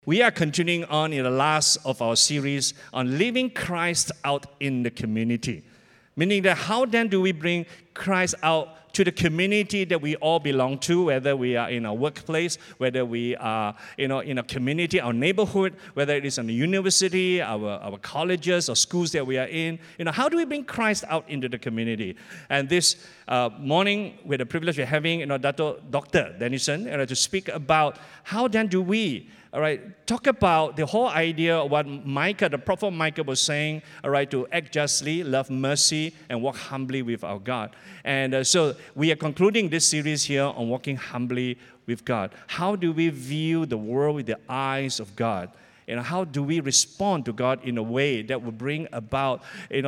We are continuing on in the last of our series on living Christ out in the community. Meaning that how then do we bring Christ out to the community that we all belong to, whether we are in our workplace, whether we are in a community, our neighborhood, whether it is in the university, our colleges or schools that we are in. How do we bring Christ out into the community? And this morning, with the privilege of having Dr. Dennison to speak about how then do we talk about the whole idea of what Micah, the prophet Micah was saying, to act justly, love mercy, and walk humbly with our God. And so we are concluding this series here on walking humbly with God. How do we view the world with the eyes of God? How do we respond to God in a way that will bring about,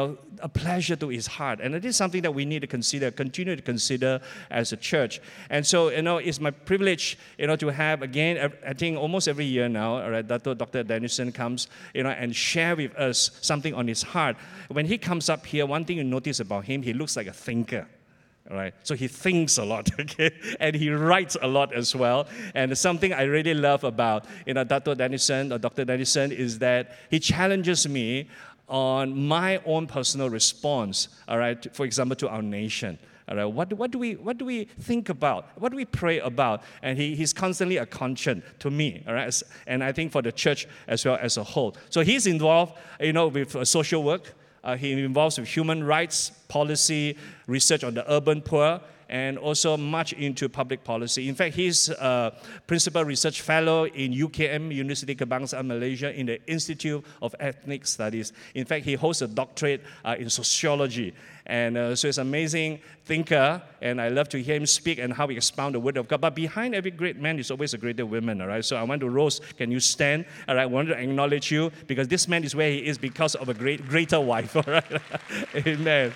a pleasure to His heart? And it is something that we need to consider, continue to consider as a church. And so, it's my privilege, to have, again, I think almost every year now, Dr. Dennison comes, and share with us something on his heart. When he comes up here, one thing you notice about him, he looks like a thinker. All right, so he thinks a lot, okay, and he writes a lot as well. And something I really love about Dr. Dennison is that he challenges me on my own personal response. All right, for example, to our nation. All right, what do we think about? What do we pray about? And he's constantly a conscience to me. All right, and I think for the church as well as a whole. So he's involved, with social work. He involves with human rights, policy, research on the urban poor, and also much into public policy. In fact, he's a principal research fellow in UKM, University Kebangsaan Malaysia, in the Institute of Ethnic Studies. In fact, he holds a doctorate in sociology. And so he's an amazing thinker, and I love to hear him speak and how he expound the word of God. But behind every great man is always a greater woman, all right? So I want to, Rose, can you stand? All right, I want to acknowledge you because this man is where he is because of a greater wife, all right? Amen.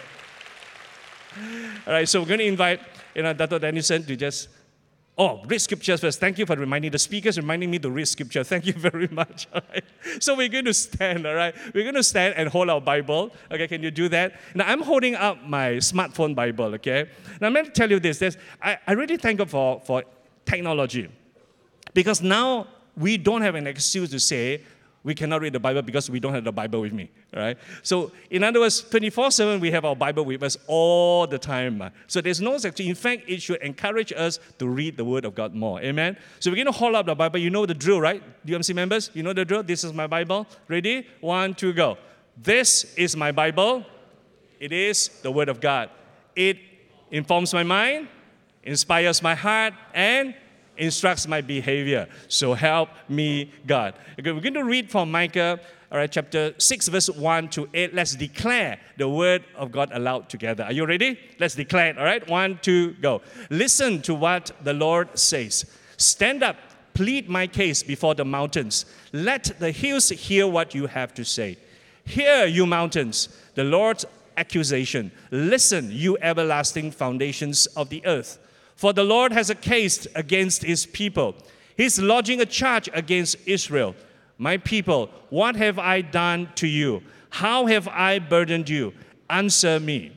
All right, so we're going to invite Dr. Dennison to just read scriptures first. Thank you for reminding the speakers, reminding me to read scripture. Thank you very much. All right. So we're going to stand, all right? We're going to stand and hold our Bible. Okay, can you do that? Now, I'm holding up my smartphone Bible, okay? Now, I'm going to tell you this. I really thank God for technology. Because now we don't have an excuse to say, we cannot read the Bible because we don't have the Bible with me, right? So, in other words, 24/7, we have our Bible with us all the time. So, there's no excuse. In fact, it should encourage us to read the Word of God more. Amen? So, we're going to hold up the Bible. You know the drill, right? DMC members, you know the drill? This is my Bible. Ready? 1, 2, go. This is my Bible. It is the Word of God. It informs my mind, inspires my heart, and instructs my behavior. So help me, God. Okay, we're going to read from Micah, chapter 6, verse 1 to 8. Let's declare the word of God aloud together. Are you ready? Let's declare it, all right? 1, 2, go. Listen to what the Lord says. Stand up, plead my case before the mountains. Let the hills hear what you have to say. Hear, you mountains, the Lord's accusation. Listen, you everlasting foundations of the earth. For the Lord has a case against His people. He's lodging a charge against Israel. My people, what have I done to you? How have I burdened you? Answer me.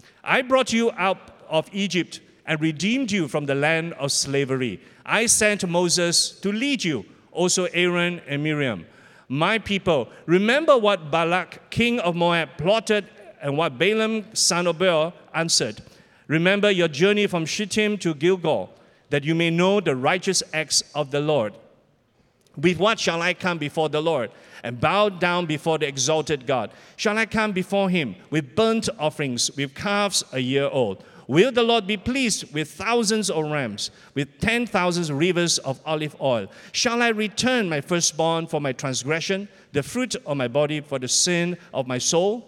I brought you out of Egypt and redeemed you from the land of slavery. I sent Moses to lead you, also Aaron and Miriam. My people, remember what Balak, king of Moab, plotted and what Balaam, son of Beor, answered. Remember your journey from Shittim to Gilgal, that you may know the righteous acts of the Lord. With what shall I come before the Lord and bow down before the exalted God? Shall I come before Him with burnt offerings, with calves a year old? Will the Lord be pleased with thousands of rams, with 10,000 rivers of olive oil? Shall I return my firstborn for my transgression, the fruit of my body for the sin of my soul?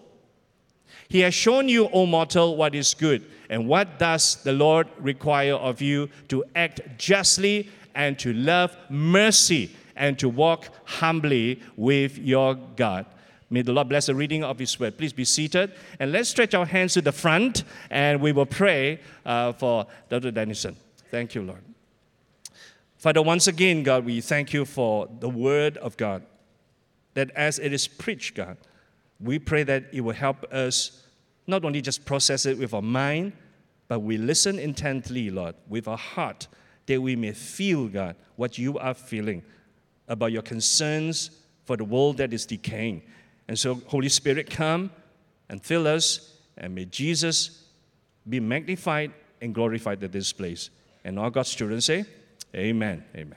He has shown you, O mortal, what is good. And what does the Lord require of you? To act justly and to love mercy and to walk humbly with your God. May the Lord bless the reading of His word. Please be seated. And let's stretch our hands to the front and we will pray for Dr. Dennison. Thank you, Lord. Father, once again, God, we thank you for the word of God. That as it is preached, God, we pray that it will help us not only just process it with our mind, but we listen intently, Lord, with our heart, that we may feel, God, what you are feeling. about your concerns for the world that is decaying. And so, Holy Spirit, come and fill us, and may Jesus be magnified and glorified at this place. And all God's children say, Amen. Amen.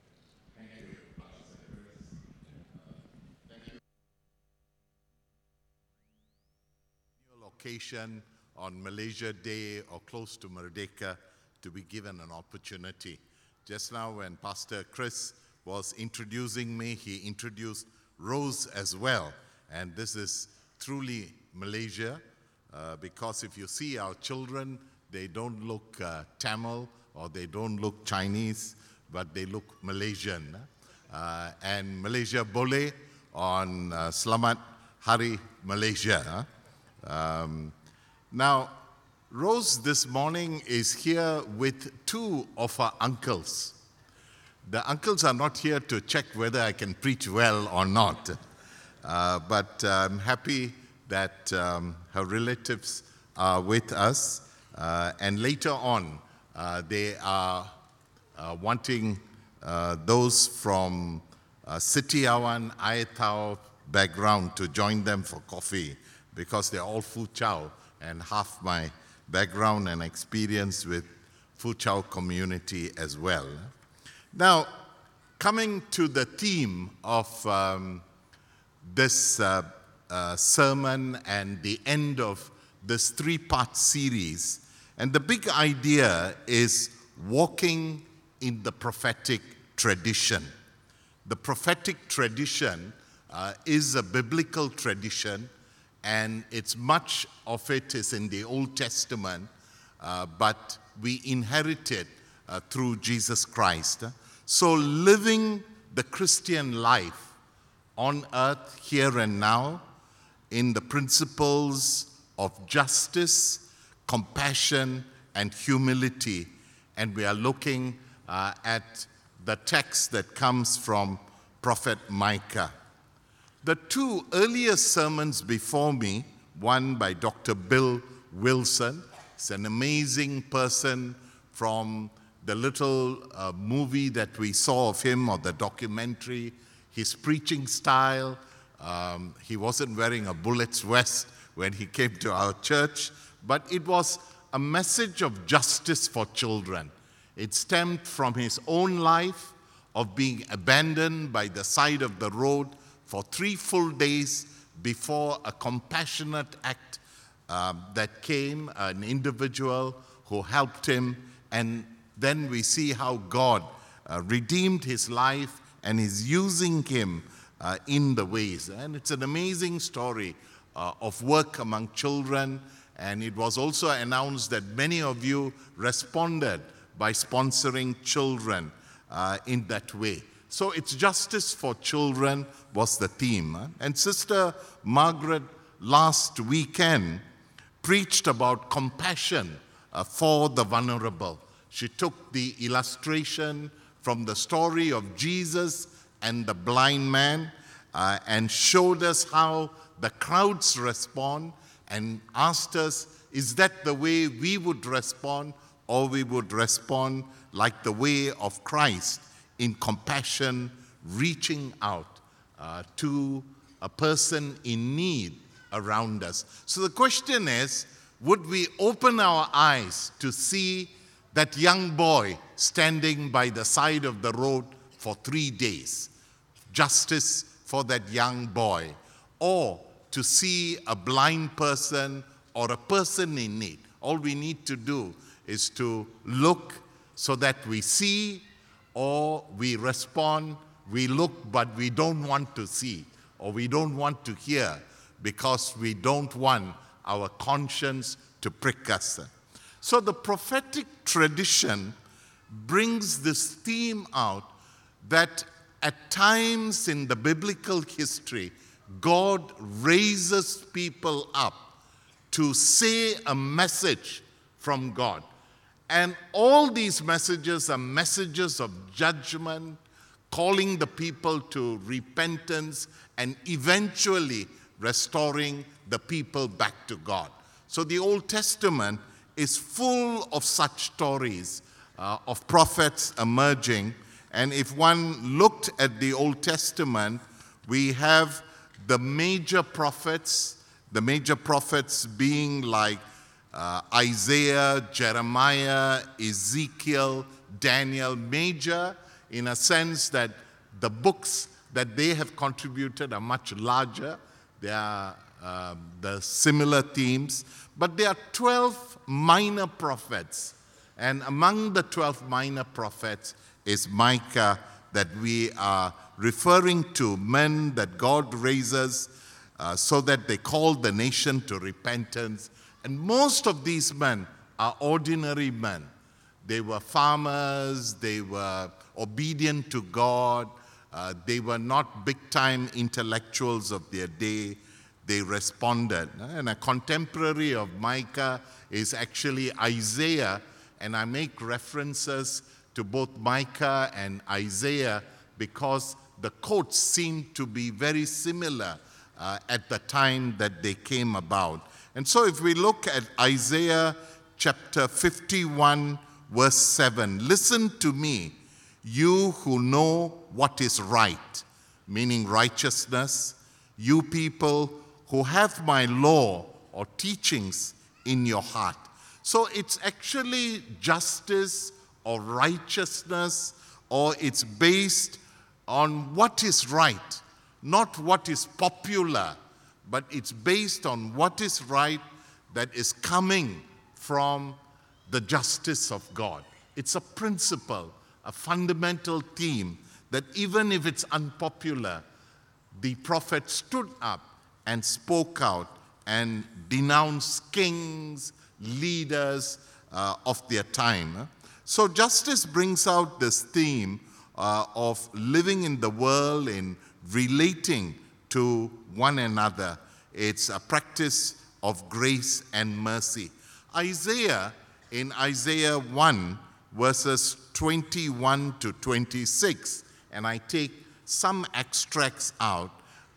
Occasion on Malaysia Day or close to Merdeka to be given an opportunity. Just now when Pastor Chris was introducing me, he introduced Rose as well. And this is truly Malaysia because if you see our children, they don't look Tamil or they don't look Chinese, but they look Malaysian. And Malaysia Boleh on Selamat Hari Malaysia. Now, Rose this morning is here with two of her uncles. The uncles are not here to check whether I can preach well or not, but I'm happy that her relatives are with us, and later on they are wanting those from Setiawan, Ayatau background to join them for coffee, because they're all Fu Chau, and half my background and experience with Fu Chau community as well. Now, coming to the theme of this sermon and the end of this three-part series, and the big idea is walking in the prophetic tradition. The prophetic tradition is a biblical tradition, and much of it is in the Old Testament, but we inherit it through Jesus Christ. So living the Christian life on earth, here and now, in the principles of justice, compassion, and humility. And we are looking at the text that comes from Prophet Micah. The two earlier sermons before me, one by Dr. Bill Wilson, he's an amazing person from the little movie that we saw of him, or the documentary, his preaching style. He wasn't wearing a Bullets vest when he came to our church, but it was a message of justice for children. It stemmed from his own life of being abandoned by the side of the road for 3 full days before a compassionate act that came, an individual who helped him, and then we see how God redeemed his life and is using him in the ways. And it's an amazing story of work among children, and it was also announced that many of you responded by sponsoring children in that way. So it's justice for children was the theme. And Sister Margaret last weekend preached about compassion for the vulnerable. She took the illustration from the story of Jesus and the blind man and showed us how the crowds respond, and asked us, is that the way we would respond, or we would respond like the way of Christ in compassion, reaching out to a person in need around us. So the question is, would we open our eyes to see that young boy standing by the side of the road for 3 days? Justice for that young boy. Or to see a blind person or a person in need. All we need to do is to look so that we see, or we respond, we look but we don't want to see, or we don't want to hear because we don't want our conscience to prick us. So the prophetic tradition brings this theme out that at times in the biblical history, God raises people up to say a message from God. And all these messages are messages of judgment, calling the people to repentance, and eventually restoring the people back to God. So the Old Testament is full of such stories of prophets emerging. And if one looked at the Old Testament, we have the major prophets being like Isaiah, Jeremiah, Ezekiel, Daniel, major in a sense that the books that they have contributed are much larger. They are the similar themes. But there are 12 minor prophets. And among the 12 minor prophets is Micah that we are referring to, men that God raises so that they call the nation to repentance. And most of these men are ordinary men. They were farmers, they were obedient to God, they were not big-time intellectuals of their day. They responded. And a contemporary of Micah is actually Isaiah, and I make references to both Micah and Isaiah because the quotes seem to be very similar at the time that they came about. And so if we look at Isaiah chapter 51, verse 7, listen to me, you who know what is right, meaning righteousness, you people who have my law or teachings in your heart. So it's actually justice or righteousness, or it's based on what is right, not what is popular, but it's based on what is right that is coming from the justice of God. It's a principle, a fundamental theme that even if it's unpopular, the prophet stood up and spoke out and denounced kings, leaders of their time. So justice brings out this theme of living in the world in relating to one another. It's a practice of grace and mercy. Isaiah, in Isaiah 1, verses 21 to 26, and I take some extracts out,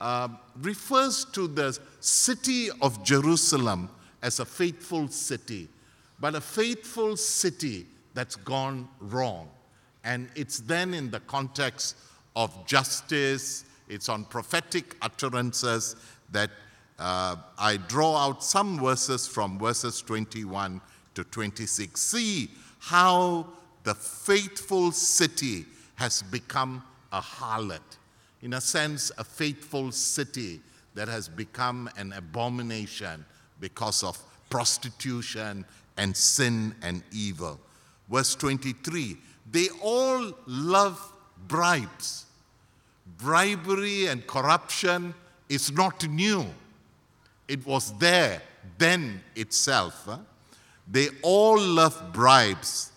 refers to the city of Jerusalem as a faithful city, but a faithful city that's gone wrong. And it's then in the context of justice, it's on prophetic utterances that I draw out some verses from verses 21 to 26. See how the faithful city has become a harlot. In a sense, a faithful city that has become an abomination because of prostitution and sin and evil. Verse 23, they all love bribes. Bribery and corruption is not new. It was there then itself. They all love bribes.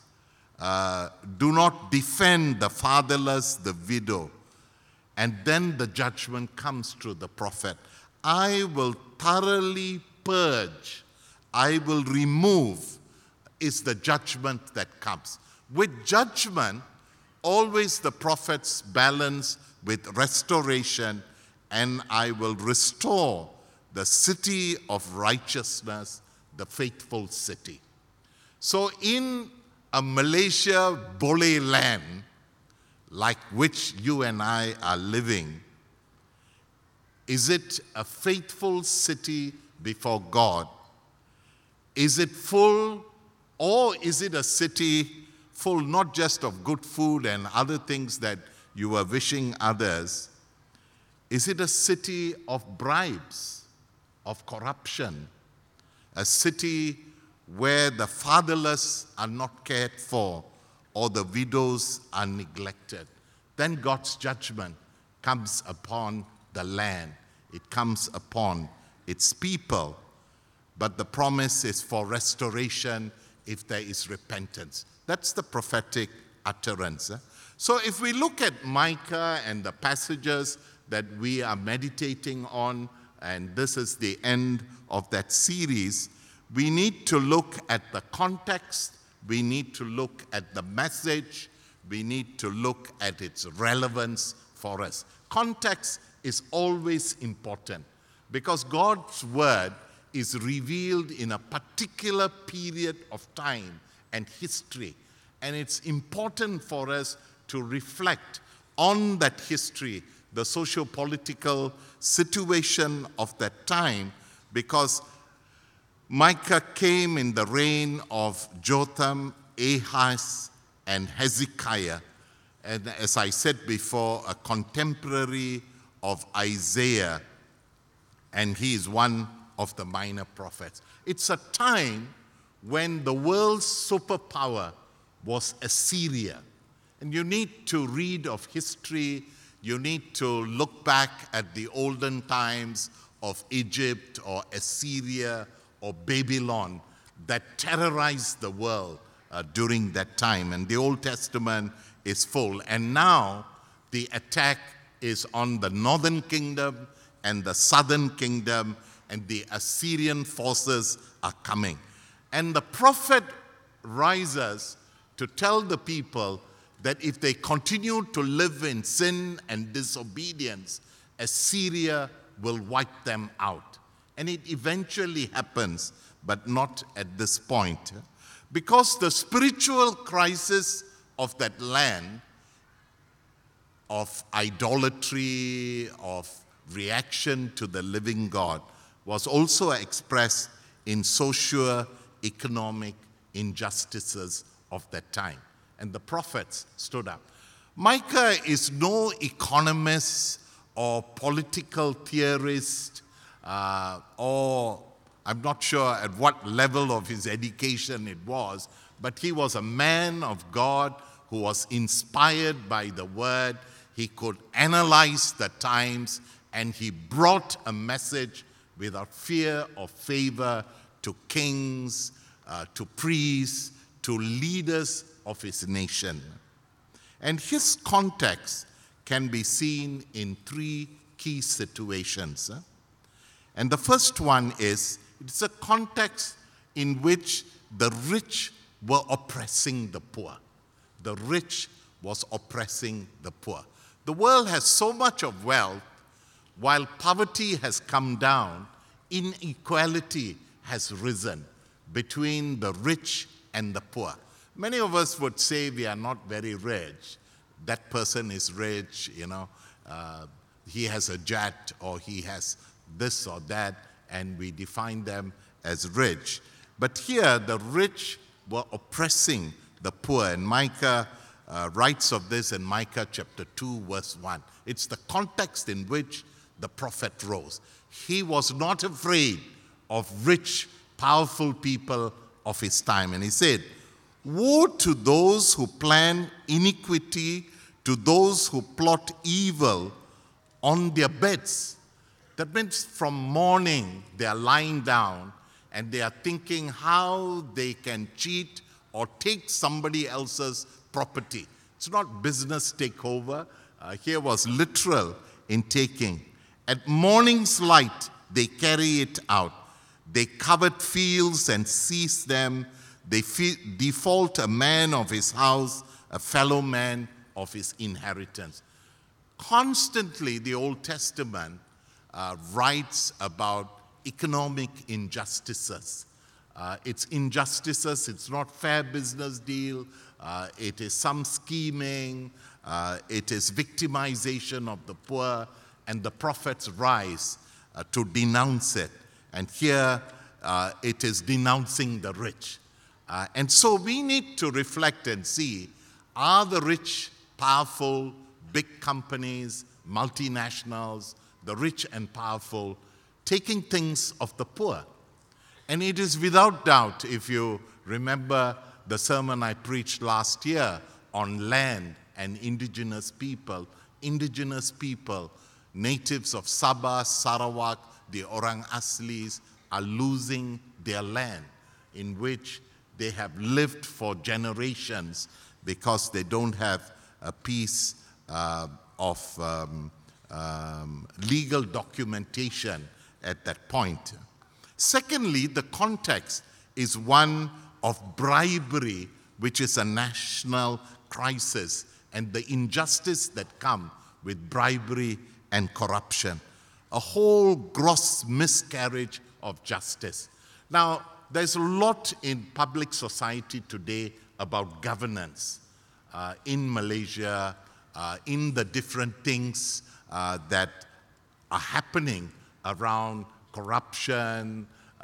Do not defend the fatherless, the widow. And then the judgment comes through the prophet. I will thoroughly purge. I will remove is the judgment that comes. With judgment, always the prophets balance with restoration, and I will restore the city of righteousness, the faithful city. So in a Malaysia Boleh land, like which you and I are living, is it a faithful city before God? Is it full, or is it a city full not just of good food and other things that you are wishing others? Is it a city of bribes, of corruption? A city where the fatherless are not cared for or the widows are neglected? Then God's judgment comes upon the land. It comes upon its people. But the promise is for restoration if there is repentance. That's the prophetic utterance. So if we look at Micah and the passages that we are meditating on, and this is the end of that series, we need to look at the context, we need to look at the message, we need to look at its relevance for us. Context is always important because God's word is revealed in a particular period of time and history. And it's important for us to reflect on that history, the socio-political situation of that time, because Micah came in the reign of Jotham, Ahaz, and Hezekiah, and as I said before, a contemporary of Isaiah, and he is one of the minor prophets. It's a time when the world's superpower was Assyria. And you need to read of history, you need to look back at the olden times of Egypt or Assyria or Babylon that terrorized the world during that time. And the Old Testament is full. And now the attack is on the northern kingdom and the southern kingdom, and the Assyrian forces are coming. And the prophet rises to tell the people that if they continue to live in sin and disobedience, Assyria will wipe them out. And it eventually happens, but not at this point. Because the spiritual crisis of that land, of idolatry, of reaction to the living God, was also expressed in socio-economic injustices of that time. And the prophets stood up. Micah is no economist or political theorist, or I'm not sure at what level of his education it was, but he was a man of God who was inspired by the word. He could analyze the times, and he brought a message without fear or favor to kings, to priests, to leaders of his nation. And his context can be seen in three key situations. And the first one is, it's a context in which the rich were oppressing the poor. The rich was oppressing the poor. The world has so much of wealth, while poverty has come down, inequality has risen between the rich and the poor. Many of us would say we are not very rich. That person is rich, he has a jet or he has this or that, and we define them as rich. But here, the rich were oppressing the poor, and Micah writes of this in Micah chapter 2, verse 1. It's the context in which the prophet rose. He was not afraid of rich, powerful people of his time. And he said, "Woe to those who plan iniquity, to those who plot evil on their beds." That means from morning they are lying down and they are thinking how they can cheat or take somebody else's property. It's not business takeover. Here was literal in taking. At morning's light, they carry it out. They covet fields and seize them. They default a man of his house, a fellow man of his inheritance. Constantly, the Old Testament writes about economic injustices. It's injustices, it's not fair business deal, it is some scheming, it is victimization of the poor, and the prophets rise to denounce it. And here it is denouncing the rich. And so we need to reflect and see, are the rich, powerful, big companies, multinationals, the rich and powerful, taking things of the poor? And it is without doubt, if you remember the sermon I preached last year on land and indigenous people, natives of Sabah, Sarawak, the Orang Aslis, are losing their land in which they have lived for generations because they don't have a piece of legal documentation at that point. Secondly, the context is one of bribery, which is a national crisis, and the injustice that comes with bribery and corruption. A whole gross miscarriage of justice. Now, there's a lot in public society today about governance. in Malaysia, in the different things that are happening around corruption,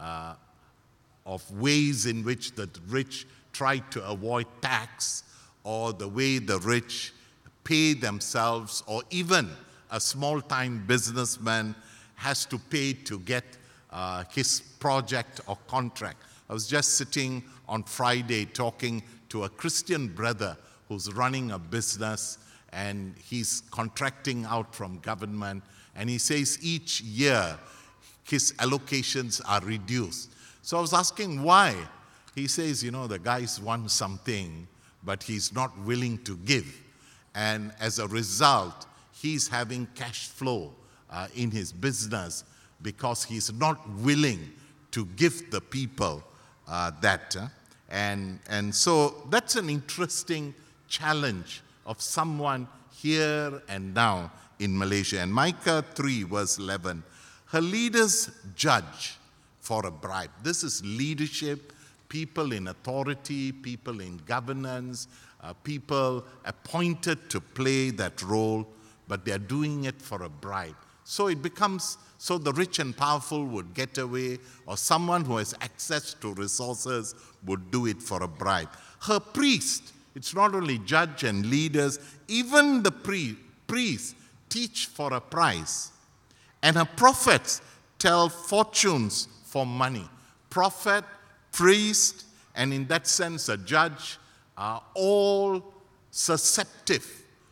of ways in which the rich try to avoid tax, or the way the rich pay themselves, or even a small-time businessman has to pay to get his project or contract. I was just sitting on Friday talking to a Christian brother who's running a business, and he's contracting out from government, and he says each year his allocations are reduced. So I was asking why. He says, the guys want something, but he's not willing to give. And as a result, he's having cash flow in his business because he's not willing to give the people that. And so that's an interesting challenge of someone here and now in Malaysia. And Micah 3 verse 11, her leaders judge for a bribe. This is leadership, people in authority, people in governance, people appointed to play that role, but they're doing it for a bribe. So it becomes, so the rich and powerful would get away, or someone who has access to resources would do it for a bribe. Her priest, it's not only judge and leaders, even the priests teach for a price. And her prophets tell fortunes for money. Prophet, priest, and in that sense a judge are all susceptible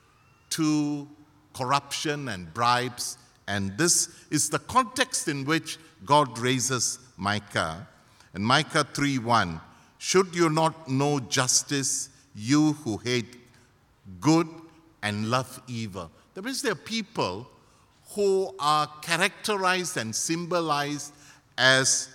to corruption and bribes. And this is the context in which God raises Micah. And Micah 3:1, should you not know justice, you who hate good and love evil? That means there are people who are characterized and symbolized as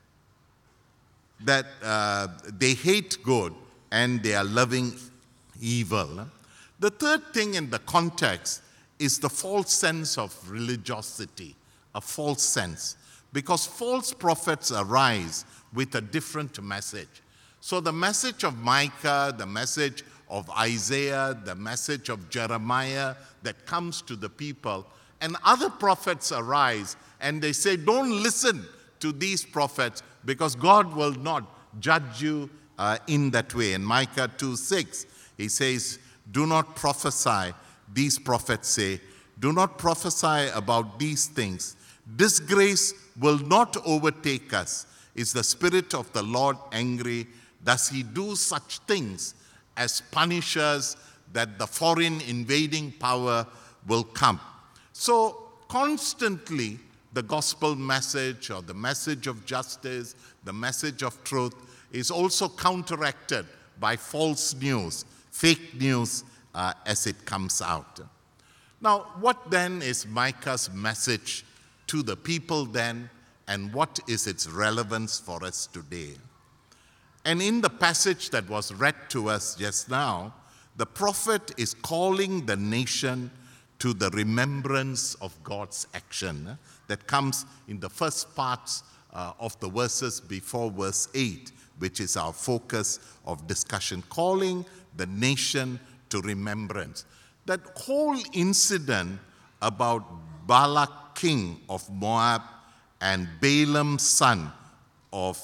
that they hate good and they are loving evil. The third thing in the context is the false sense of religiosity, a false sense, because false prophets arise with a different message. So the message of Micah, the message of Isaiah, the message of Jeremiah that comes to the people, and other prophets arise and they say, don't listen to these prophets because God will not judge you in that way. In Micah 2:6, he says, do not prophesy. These prophets say, do not prophesy about these things. Disgrace will not overtake us. Is the Spirit of the Lord angry? Does he do such things as punish us, that the foreign invading power will come? So constantly the gospel message, or the message of justice, the message of truth, is also counteracted by false news, fake news as it comes out. Now, what then is Micah's message to the people then, and what is its relevance for us today? And in the passage that was read to us just now, the prophet is calling the nation to the remembrance of God's action that comes in the first parts of the verses before verse 8, which is our focus of discussion, calling the nation to remembrance. That whole incident about Balak, king of Moab, and Balaam, son of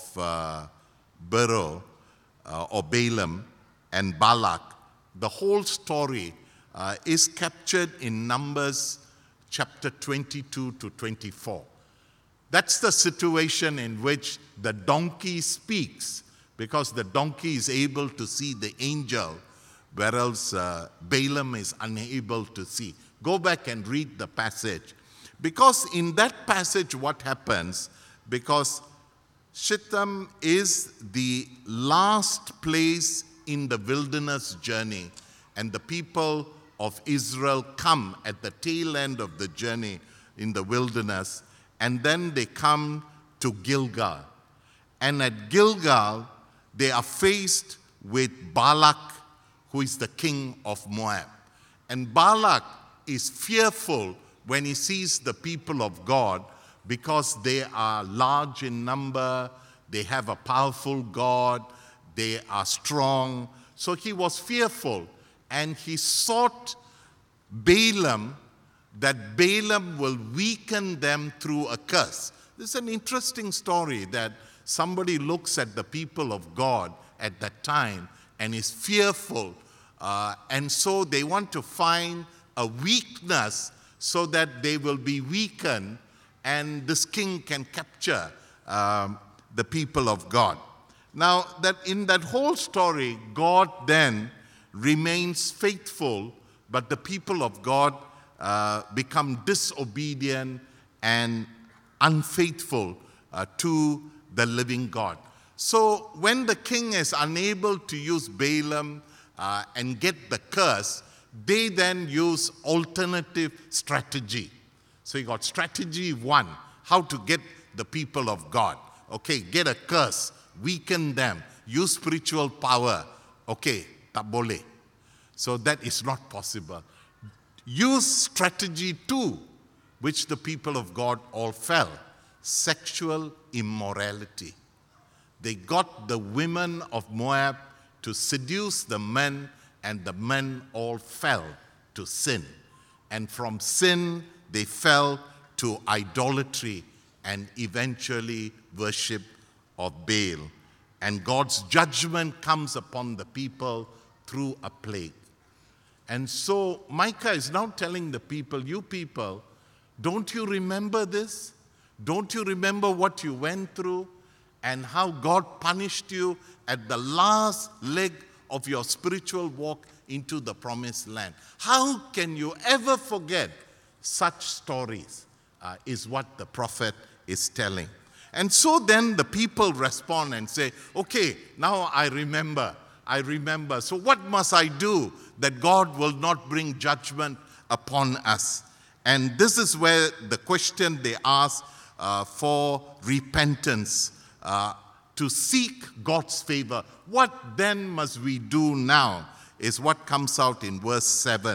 Beor, or Balaam, and Balak, the whole story is captured in Numbers chapter 22 to 24. That's the situation in which the donkey speaks, because the donkey is able to see the angel, whereas Balaam is unable to see. Go back and read the passage. Because in that passage what happens, because Shittim is the last place in the wilderness journey, and the people of Israel come at the tail end of the journey in the wilderness, and then they come to Gilgal. And at Gilgal, they are faced with Balak, who is the king of Moab. And Balak is fearful when he sees the people of God, because they are large in number, they have a powerful God, they are strong. So he was fearful. and he sought Balaam, that Balaam will weaken them through a curse. This is an interesting story that somebody looks at the people of God at that time and is fearful. And so they want to find a weakness so that they will be weakened and this king can capture the people of God. Now, that in that whole story, God then remains faithful, but the people of God become disobedient and unfaithful to the living God. So when the king is unable to use Balaam and get the curse, they then use alternative strategy. So you got strategy 1, how to get the people of God. Okay, get a curse, weaken them, use spiritual power. Okay, tak boleh. So that is not possible. Use strategy 2, which the people of God all fell. Sexual immorality. They got the women of Moab to seduce the men, and the men all fell to sin. And from sin, they fell to idolatry and eventually worship of Baal. And God's judgment comes upon the people through a plague. And so Micah is now telling the people, you people, don't you remember this? Don't you remember what you went through and how God punished you at the last leg of your spiritual walk into the promised land? How can you ever forget such stories, is what the prophet is telling. And so then the people respond and say, okay, now I remember. So what must I do that God will not bring judgment upon us? And this is where the question they ask for repentance, to seek God's favor. What then must we do now is what comes out in verse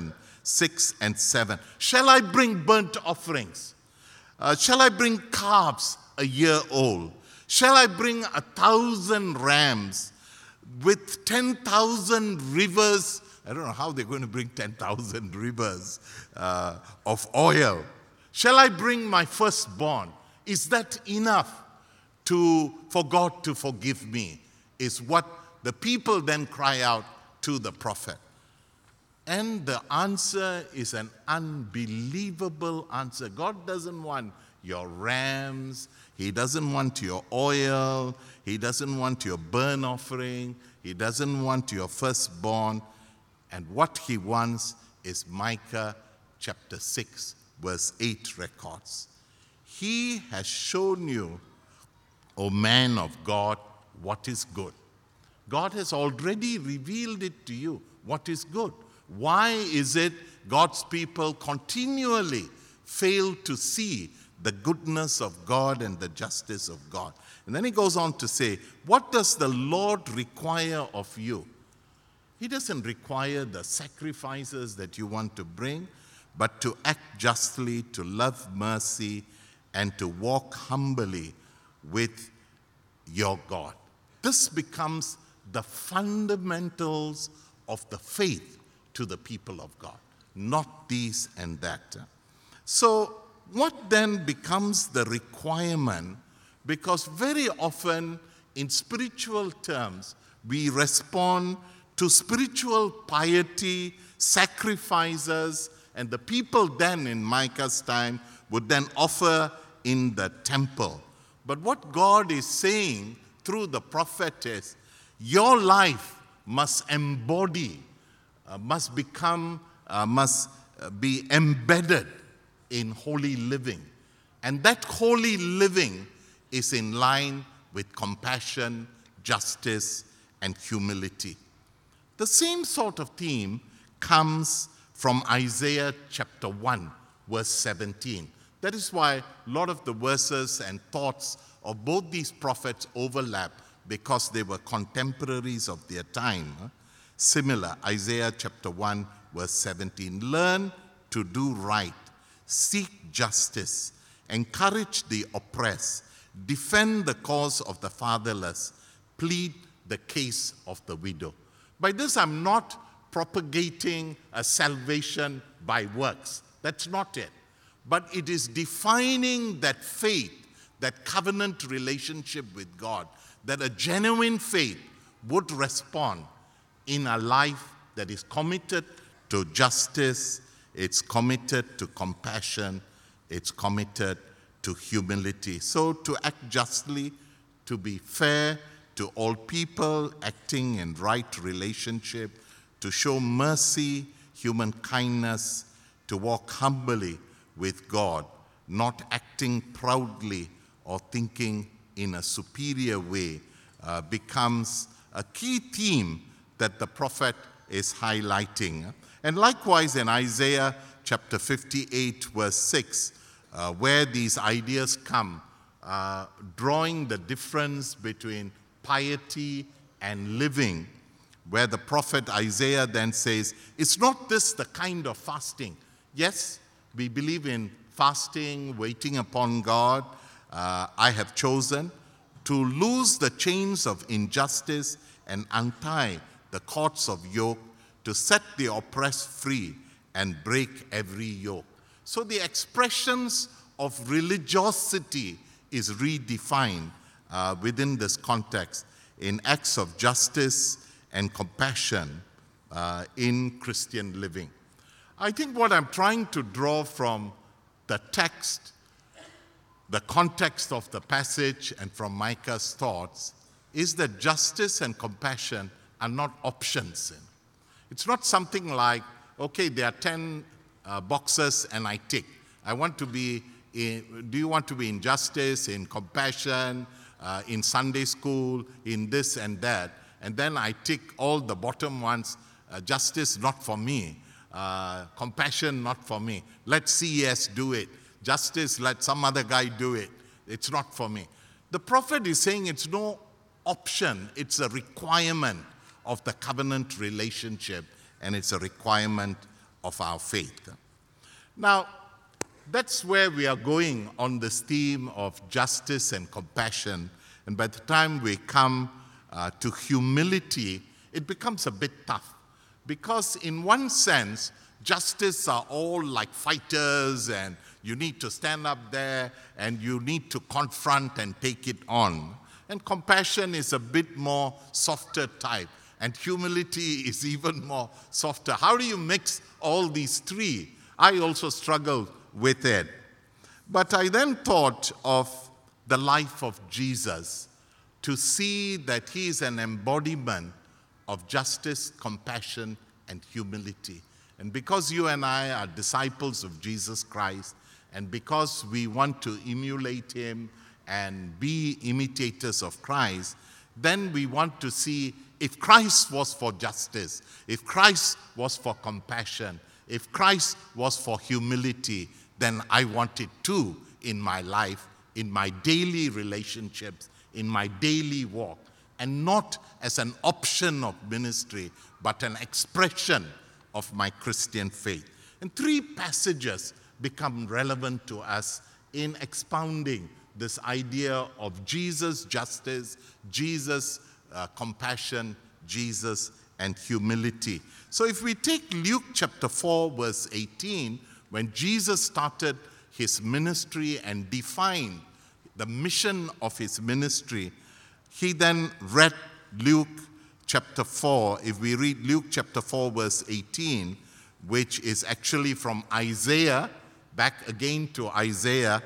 6 and 7. Shall I bring burnt offerings? Shall I bring calves a year old? Shall I bring 1,000 rams with 10,000 rivers? I don't know how they're going to bring 10,000 rivers of oil. Shall I bring my firstborn? Is that enough for God to forgive me? Is what the people then cry out to the prophet. And the answer is an unbelievable answer. God doesn't want your rams. He doesn't want your oil. He doesn't want your burnt offering. He doesn't want your firstborn. And what he wants is Micah chapter 6, verse 8 records. He has shown you, O man of God, what is good. God has already revealed it to you, what is good. Why is it God's people continually fail to see the goodness of God and the justice of God? And then he goes on to say, what does the Lord require of you? He doesn't require the sacrifices that you want to bring, but to act justly, to love mercy, and to walk humbly with your God. This becomes the fundamentals of the faith to the people of God, not these and that. So what then becomes the requirement? Because very often in spiritual terms, we respond to spiritual piety, sacrifices, and the people then in Micah's time would then offer in the temple. But what God is saying through the prophet is, your life must embody, must be embedded in holy living. And that holy living is in line with compassion, justice, and humility. The same sort of theme comes from Isaiah chapter 1, verse 17. That is why a lot of the verses and thoughts of both these prophets overlap, because they were contemporaries of their time. Similar, Isaiah chapter 1, verse 17. Learn to do right, seek justice, encourage the oppressed, defend the cause of the fatherless, plead the case of the widow. By this, I'm not propagating a salvation by works. That's not it. But it is defining that faith, that covenant relationship with God, that a genuine faith would respond in a life that is committed to justice, it's committed to compassion, it's committed to humility. So to act justly, to be fair to all people, acting in right relationship, to show mercy, human kindness, to walk humbly with God, not acting proudly or thinking in a superior way, becomes a key theme that the prophet is highlighting. And likewise in Isaiah chapter 58, verse 6, where these ideas come, drawing the difference between piety and living, where the prophet Isaiah then says, it's not this the kind of fasting. Yes, we believe in fasting, waiting upon God. I have chosen to loose the chains of injustice and untie the cords of yoke, to set the oppressed free and break every yoke. So the expressions of religiosity is redefined within this context in acts of justice and compassion in Christian living. I think what I'm trying to draw from the text, the context of the passage, and from Micah's thoughts, is that justice and compassion are not options. It's not something like, okay, there are 10 boxes and I tick. Do you want to be in justice, in compassion, in Sunday school, in this and that? And then I tick all the bottom ones, justice not for me, compassion not for me. Let CES do it. Justice, let some other guy do it. It's not for me. The prophet is saying it's no option, it's a requirement of the covenant relationship, and it's a requirement of our faith. Now, that's where we are going on this theme of justice and compassion. And by the time we come to humility, it becomes a bit tough. Because in one sense, justice are all like fighters, and you need to stand up there and you need to confront and take it on. And compassion is a bit more softer type. And humility is even more softer. How do you mix all these three? I also struggled with it. But I then thought of the life of Jesus to see that he is an embodiment of justice, compassion, and humility. And because you and I are disciples of Jesus Christ, and because we want to emulate him and be imitators of Christ, then we want to see if Christ was for justice, if Christ was for compassion, if Christ was for humility, then I want it too in my life, in my daily relationships, in my daily walk, and not as an option of ministry, but an expression of my Christian faith. And three passages become relevant to us in expounding this idea of Jesus' justice, Jesus' compassion, Jesus and humility. So if we take Luke chapter 4, verse 18, when Jesus started his ministry and defined the mission of his ministry, he then read Luke chapter 4. If we read Luke chapter 4, verse 18, which is actually from Isaiah, back again to Isaiah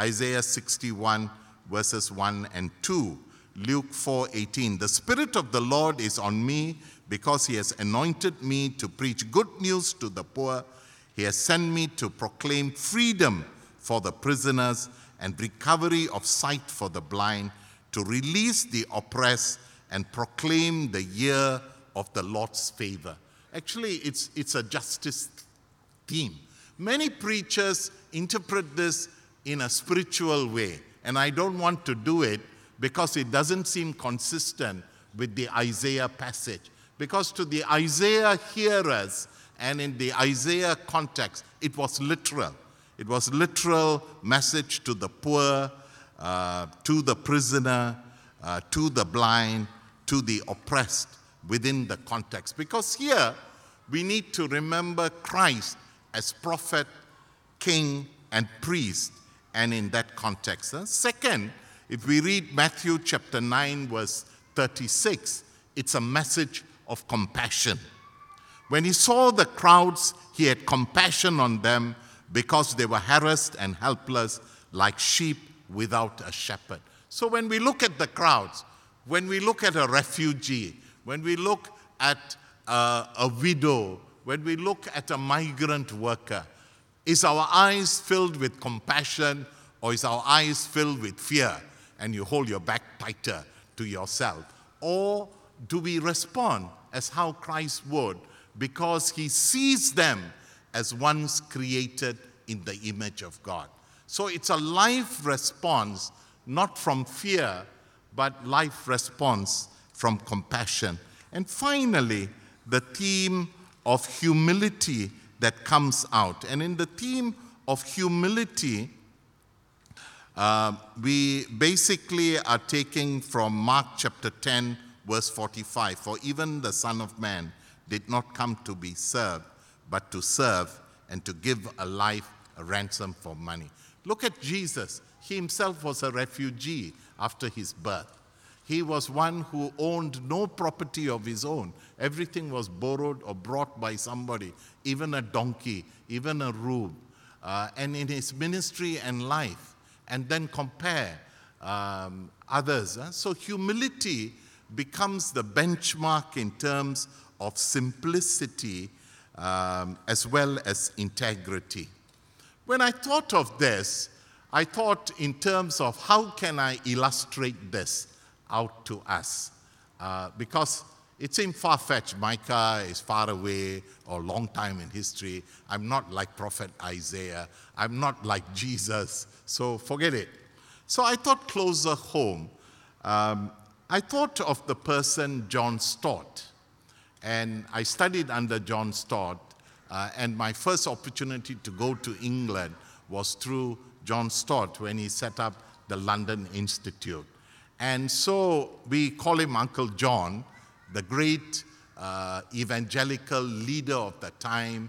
61, verses 1 and 2. Luke 4:18, the Spirit of the Lord is on me because he has anointed me to preach good news to the poor. He has sent me to proclaim freedom for the prisoners and recovery of sight for the blind, to release the oppressed and proclaim the year of the Lord's favor. Actually, it's a justice theme. Many preachers interpret this in a spiritual way, and I don't want to do it because it doesn't seem consistent with the Isaiah passage. Because to the Isaiah hearers and in the Isaiah context, it was literal. It was literal message to the poor, to the prisoner, to the blind, to the oppressed within the context. Because here, we need to remember Christ as prophet, king, and priest, and in that context. Second, if we read Matthew chapter 9, verse 36, it's a message of compassion. When he saw the crowds, he had compassion on them because they were harassed and helpless like sheep without a shepherd. So when we look at the crowds, when we look at a refugee, when we look at a widow, when we look at a migrant worker, is our eyes filled with compassion or is our eyes filled with fear and you hold your back tighter to yourself? Or do we respond as how Christ would, because he sees them as ones created in the image of God? So it's a life response, not from fear, but life response from compassion. And finally, the theme of humility that comes out. And in the theme of humility, we basically are taking from Mark chapter 10, verse 45. For even the Son of Man did not come to be served, but to serve and to give a life a ransom for money. Look at Jesus. He himself was a refugee after his birth. He was one who owned no property of his own. Everything was borrowed or brought by somebody, even a donkey, even a robe. And in his ministry and life, and then compare others. So humility becomes the benchmark in terms of simplicity as well as integrity. When I thought of this, I thought in terms of how can I illustrate this out to us? Because it seemed far-fetched. Micah is far away or long time in history. I'm not like Prophet Isaiah. I'm not like Jesus. So forget it. So I thought closer home. I thought of the person John Stott. And I studied under John Stott. And my first opportunity to go to England was through John Stott when he set up the London Institute. And so we call him Uncle John, the great evangelical leader of the time,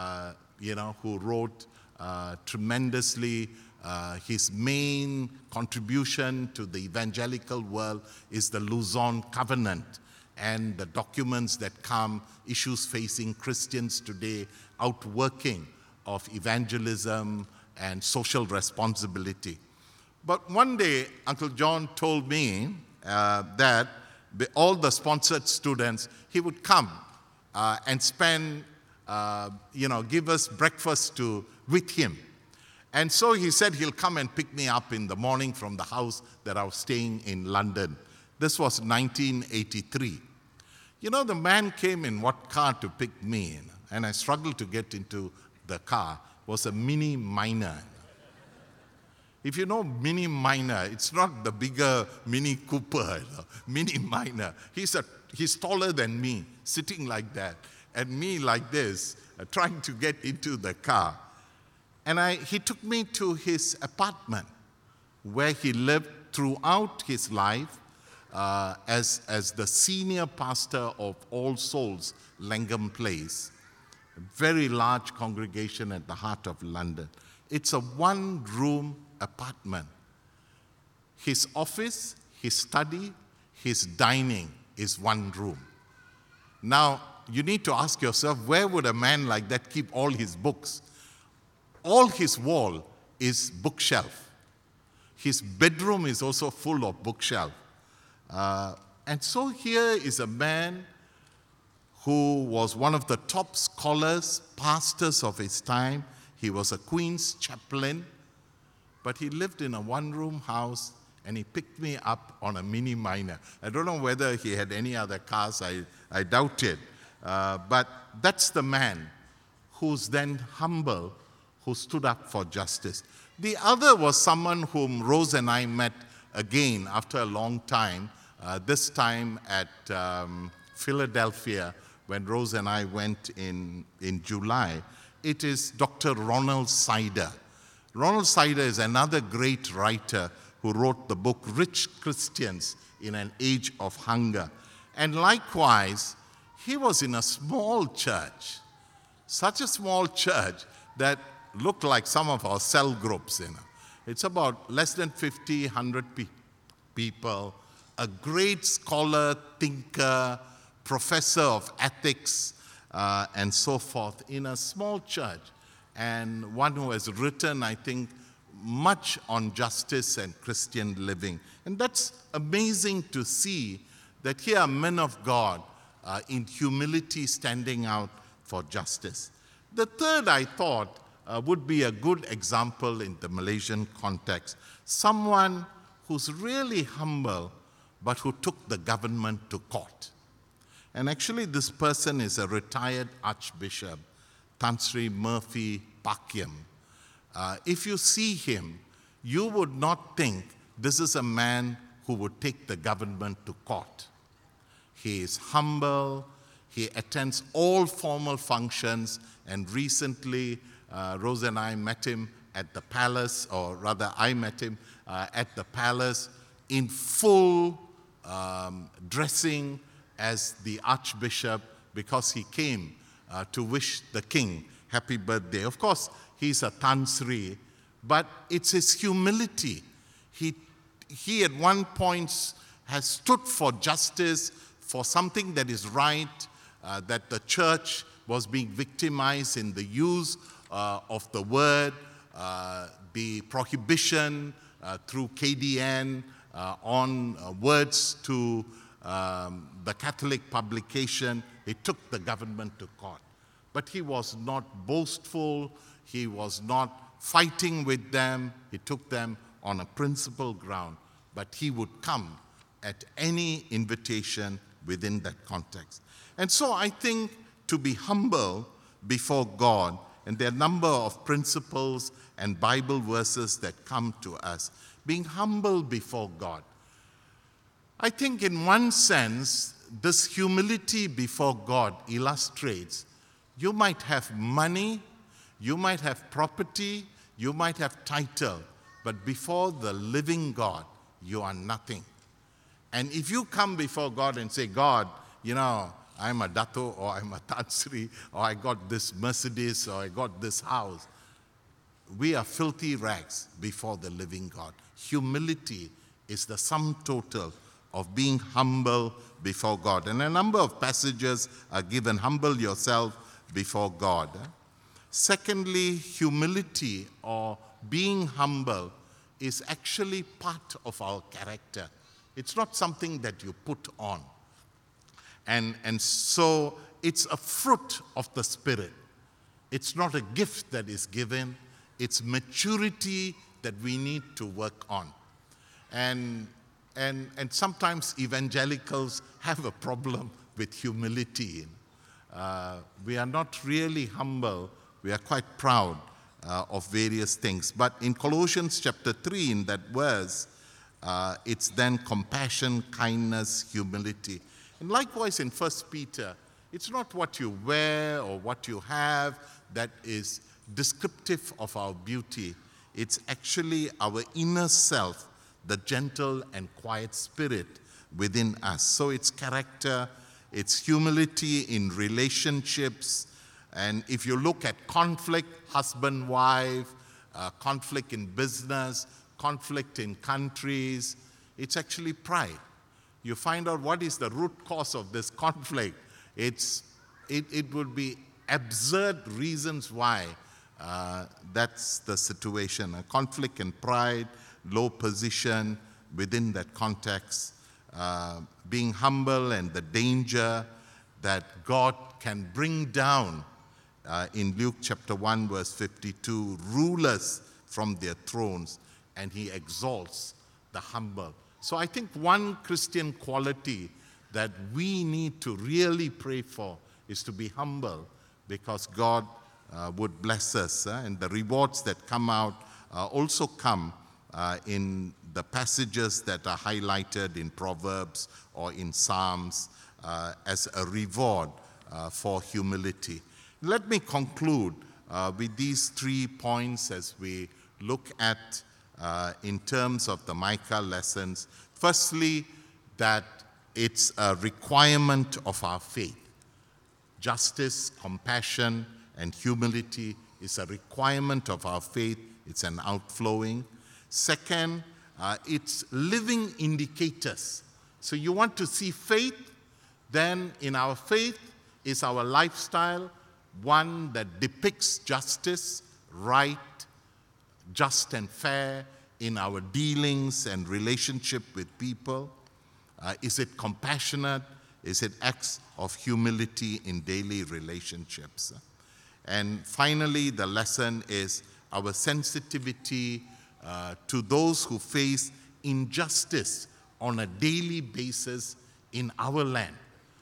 who wrote tremendously. His main contribution to the evangelical world is the Luzon Covenant and the documents that come, issues facing Christians today, outworking of evangelism and social responsibility. But one day, Uncle John told me that all the sponsored students, he would come and spend, give us breakfast with him. And so he said he'll come and pick me up in the morning from the house that I was staying in London. This was 1983. The man came in what car to pick me, and I struggled to get into the car. It was a Mini Minor. If you know Mini Minor, it's not the bigger Mini Cooper, Mini Minor. He's taller than me, sitting like that, and me like this, trying to get into the car. And he took me to his apartment, where he lived throughout his life as the senior pastor of All Souls, Langham Place, a very large congregation at the heart of London. It's a one-room apartment. His office, his study, his dining is one room. Now, you need to ask yourself, where would a man like that keep all his books? All his wall is bookshelf. His bedroom is also full of bookshelf. And so here is a man who was one of the top scholars, pastors of his time. He was a Queen's chaplain, but he lived in a one-room house, and he picked me up on a Mini Minor. I don't know whether he had any other cars. I doubt it. But that's the man who's then humble, who stood up for justice. The other was someone whom Rose and I met again after a long time, this time at Philadelphia, when Rose and I went in July. It is Dr. Ronald Sider. Ronald Sider is another great writer who wrote the book Rich Christians in an Age of Hunger. And likewise, he was in a small church, such a small church that looked like some of our cell groups. It's about less than 50, 100 people, a great scholar, thinker, professor of ethics, and so forth, in a small church, and one who has written, I think, much on justice and Christian living. And that's amazing to see that here are men of God in humility standing out for justice. The third, I thought, would be a good example in the Malaysian context. Someone who's really humble, but who took the government to court. And actually, this person is a retired Archbishop, Tan Sri Murphy Pakiam. If you see him, you would not think this is a man who would take the government to court. He is humble, he attends all formal functions, and recently Rose and I met him at the palace, or rather I met him at the palace in full dressing as the Archbishop, because he came to wish the king happy birthday. Of course, he's a Tan Sri, but it's his humility. He at one point has stood for justice, for something that is right, that the church was being victimized in the use of the word, the prohibition through KDN on words to the Catholic publication. He took the government to court. But he was not boastful. He was not fighting with them. He took them on a principle ground. But he would come at any invitation within that context. And so I think to be humble before God, and there are a number of principles and Bible verses that come to us, being humble before God. I think in one sense, this humility before God illustrates you might have money, you might have property, you might have title, but before the living God, you are nothing. And if you come before God and say, God, I'm a Dato, or I'm a Tan Sri, or I got this Mercedes, or I got this house, we are filthy rags before the living God. Humility is the sum total of being humble before God. And a number of passages are given, humble yourself before God. Secondly, humility or being humble is actually part of our character. It's not something that you put on. And so it's a fruit of the Spirit. It's not a gift that is given. It's maturity that we need to work on. And sometimes evangelicals have a problem with humility. We are not really humble. We are quite proud of various things. But in Colossians chapter 3, in that verse, it's then compassion, kindness, humility. And likewise in 1 Peter, it's not what you wear or what you have that is descriptive of our beauty. It's actually our inner self, the gentle and quiet spirit within us. So it's character, it's humility in relationships. And if you look at conflict, husband-wife, conflict in business, conflict in countries, it's actually pride. You find out what is the root cause of this conflict. It would be absurd reasons why that's the situation. A conflict in pride, low position within that context, being humble and the danger that God can bring down in Luke chapter 1 verse 52, rulers from their thrones, and he exalts the humble. So I think one Christian quality that we need to really pray for is to be humble, because God would bless us. And the rewards that come out also come in the passages that are highlighted in Proverbs or in Psalms as a reward for humility. Let me conclude with these 3 points as we look at in terms of the Micah lessons. Firstly, that it's a requirement of our faith. Justice, compassion, and humility is a requirement of our faith. It's an outflowing. Second, it's living indicators. So you want to see faith, then in our faith is our lifestyle, one that depicts justice, right, just and fair in our dealings and relationship with people. Is it compassionate? Is it acts of humility in daily relationships? And finally, the lesson is our sensitivity to those who face injustice on a daily basis in our land.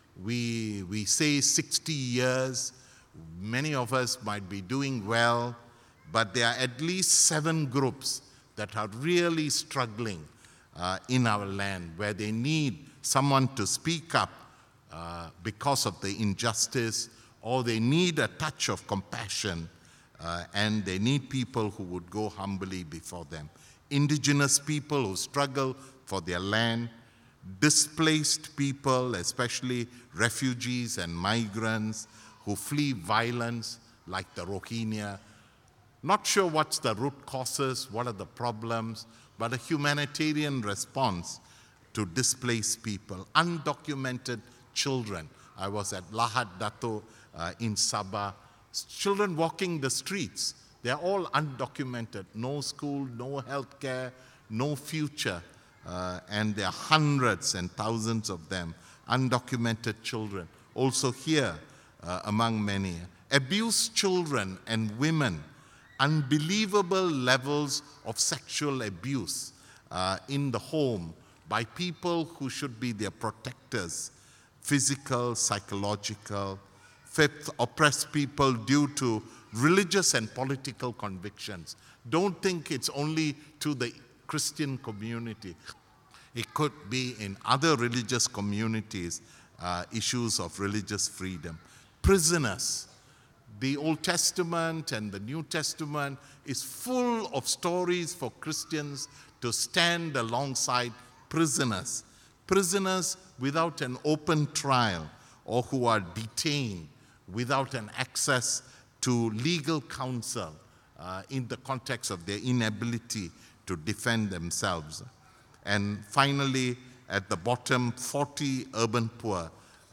We say 60 years, many of us might be doing well, but there are at least 7 groups that are really struggling in our land, where they need someone to speak up because of the injustice, or they need a touch of compassion, and they need people who would go humbly before them. Indigenous people who struggle for their land, displaced people, especially refugees and migrants who flee violence like the Rohingya. Not sure what's the root causes, what are the problems, but a humanitarian response to displaced people. Undocumented children. I was at Lahad Dato in Sabah. Children walking the streets. They're all undocumented. No school, no health care, no future. And there are hundreds and thousands of them, undocumented children. Also here, among many. Abused children and women. Unbelievable levels of sexual abuse in the home by people who should be their protectors, physical, psychological. Fifth, oppressed people due to religious and political convictions. Don't think it's only to the Christian community. It could be in other religious communities, issues of religious freedom. Prisoners. The Old Testament and the New Testament is full of stories for Christians to stand alongside prisoners. Prisoners without an open trial, or who are detained without an access to legal counsel in the context of their inability to defend themselves. And finally, at the bottom, 40 urban poor,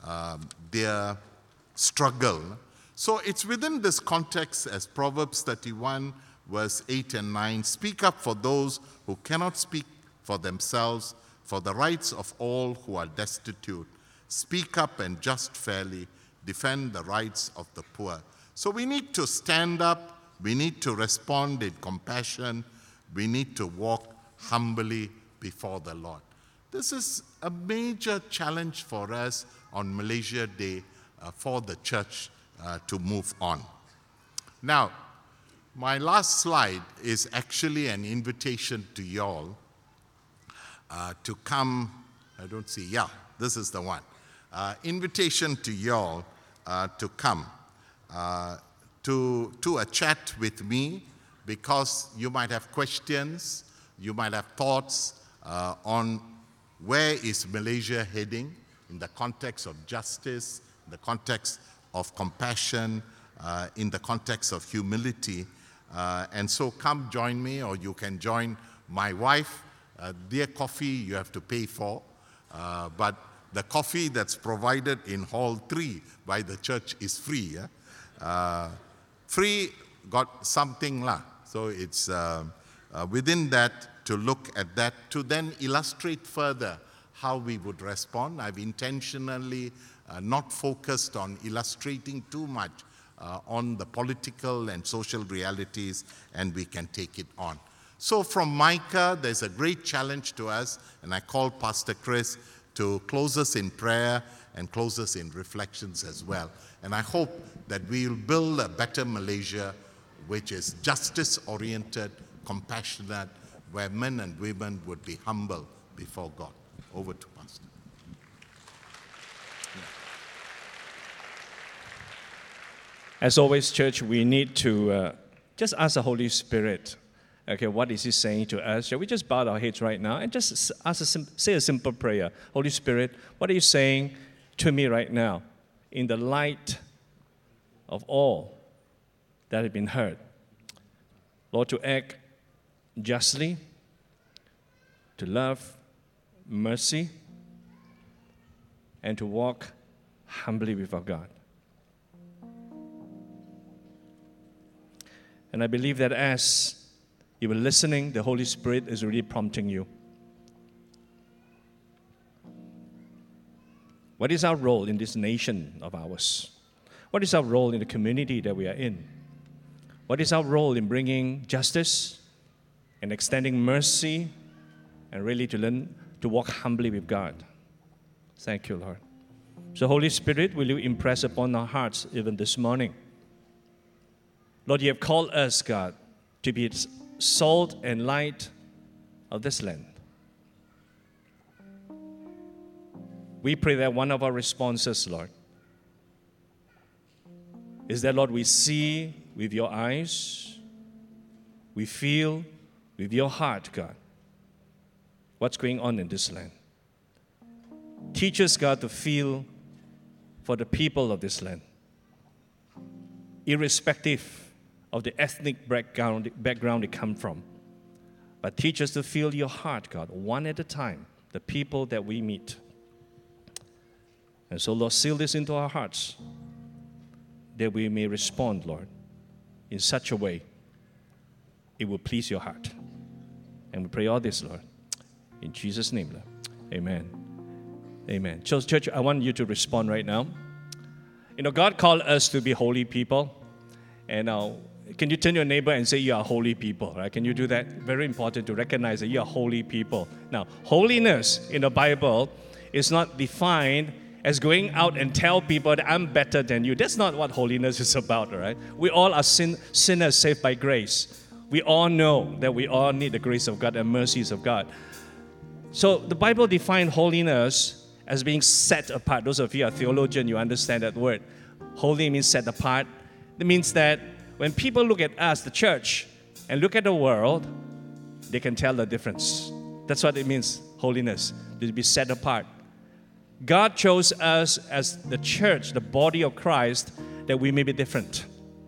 their struggle. So it's within this context, as Proverbs 31, verse 8 and 9, speak up for those who cannot speak for themselves, for the rights of all who are destitute. Speak up and just fairly defend the rights of the poor. So we need to stand up, we need to respond in compassion, we need to walk humbly before the Lord. This is a major challenge for us on Malaysia Day for the church to move on. Now, my last slide is actually an invitation to you all to come. I don't see, yeah, this is the one. Invitation to you all to come to a chat with me, because you might have questions, you might have thoughts on where is Malaysia heading in the context of justice, in the context of compassion, in the context of humility. And so come join me, or you can join my wife. Their coffee you have to pay for, but the coffee that's provided in Hall 3 by the church is free. Free got something lah. So it's within that to look at that, to then illustrate further how we would respond. I've intentionally not focused on illustrating too much on the political and social realities, and we can take it on. So from Micah, there's a great challenge to us, and I call Pastor Chris to close us in prayer and close us in reflections as well. And I hope that we'll build a better Malaysia, which is justice-oriented, compassionate, where men and women would be humble before God. Over to Pastor. As always, church, we need to just ask the Holy Spirit, okay, what is He saying to us? Shall we just bow our heads right now and just say a simple prayer? Holy Spirit, what are you saying to me right now in the light of all that have been heard. Lord, to act justly, to love mercy, and to walk humbly with our God. And I believe that as you were listening, the Holy Spirit is really prompting you. What is our role in this nation of ours? What is our role in the community that we are in? What is our role in bringing justice and extending mercy and really to learn to walk humbly with God? Thank you, Lord. So, Holy Spirit, will you impress upon our hearts even this morning? Lord, you have called us, God, to be salt and light of this land. We pray that one of our responses, Lord, is that, Lord, we see with your eyes, we feel with your heart, God, what's going on in this land. Teach us, God, to feel for the people of this land, irrespective of the ethnic background they come from. But teach us to feel your heart, God, one at a time, the people that we meet. And so, Lord, seal this into our hearts, that we may respond, Lord, in such a way it will please your heart. And we pray all this, Lord, in Jesus' name, Lord. Amen. Amen. Church, I want you to respond right now. You know, God called us to be holy people. And now, can you turn to your neighbor and say you are holy people, right? Can you do that? Very important to recognize that you are holy people. Now, holiness in the Bible is not defined as going out and tell people that I'm better than you. That's not what holiness is about, all right? We all are sinners saved by grace. We all know that we all need the grace of God and mercies of God. So the Bible defines holiness as being set apart. Those of you who are theologians, you understand that word. Holy means set apart. It means that when people look at us, the church, and look at the world, they can tell the difference. That's what it means, holiness, to be set apart. God chose us as the church, the body of Christ, that we may be different.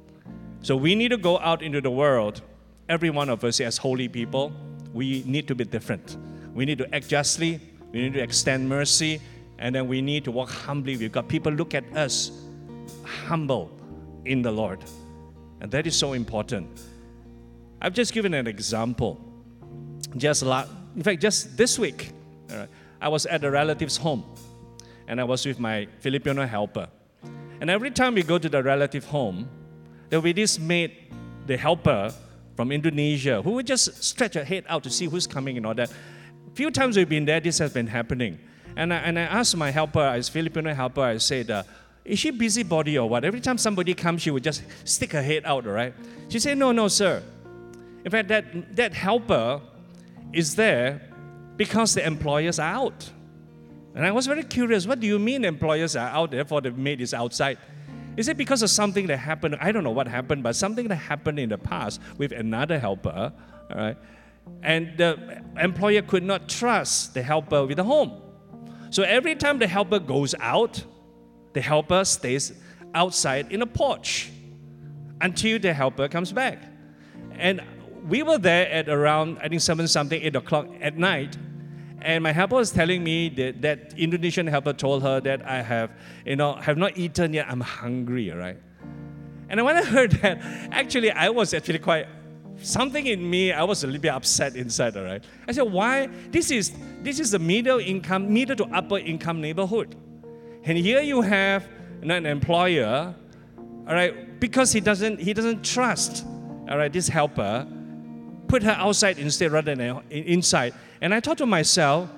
So we need to go out into the world, every one of us as holy people, we need to be different. We need to act justly, we need to extend mercy, and then we need to walk humbly with God. People look at us humble in the Lord. And that is so important. I've just given an example. In fact, just this week, I was at a relative's home. And I was with my Filipino helper. And every time we go to the relative home, there will be this maid, the helper from Indonesia, who would just stretch her head out to see who's coming and all that. A few times we've been there, this has been happening. And I asked my helper, as Filipino helper, I said, is she busybody or what? Every time somebody comes, she would just stick her head out, all right? She said, no, sir. In fact, that helper is there because the employers are out. And I was very curious, what do you mean employers are out there for the maid is outside? Is it because of something that happened? I don't know what happened, but something that happened in the past with another helper, all right? And the employer could not trust the helper with the home. So every time the helper goes out, the helper stays outside in a porch until the helper comes back. And we were there at around, I think 8 o'clock at night. And my helper was telling me that Indonesian helper told her that I have not eaten yet, I'm hungry, right? And when I heard that, I was quite, something in me, I was a little bit upset inside, all right? I said, why? This is the middle to upper income neighborhood. And here you have an employer, all right, because he doesn't trust, all right, this helper, put her outside instead rather than inside. And I thought to myself,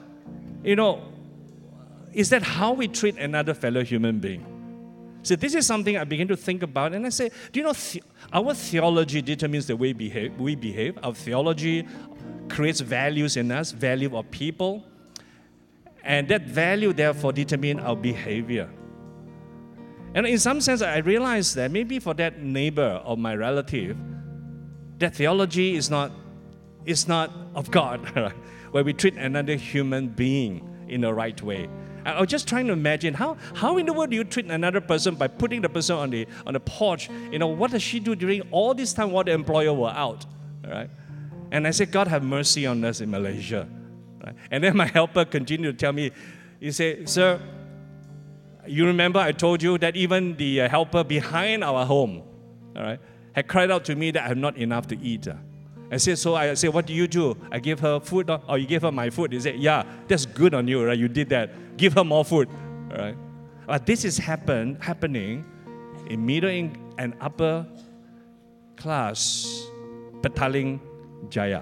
is that how we treat another fellow human being? So this is something I began to think about, and I say, do you know, our theology determines the way we behave. Our theology creates values in us, value of people, and that value therefore determines our behavior. And in some sense, I realized that maybe for that neighbor or my relative, that theology is not of God, where we treat another human being in the right way. I was just trying to imagine how in the world do you treat another person by putting the person on the porch? What does she do during all this time while the employer were out? Right? And I said, God have mercy on us in Malaysia. Right? And then my helper continued to tell me, he said, sir, you remember I told you that even the helper behind our home, all right, had cried out to me that I have not enough to eat. I said, what do you do? I give her food, or you give her my food? He said, yeah, that's good on you, right? You did that. Give her more food, all right? But this is happening in middle and upper class, Petaling Jaya.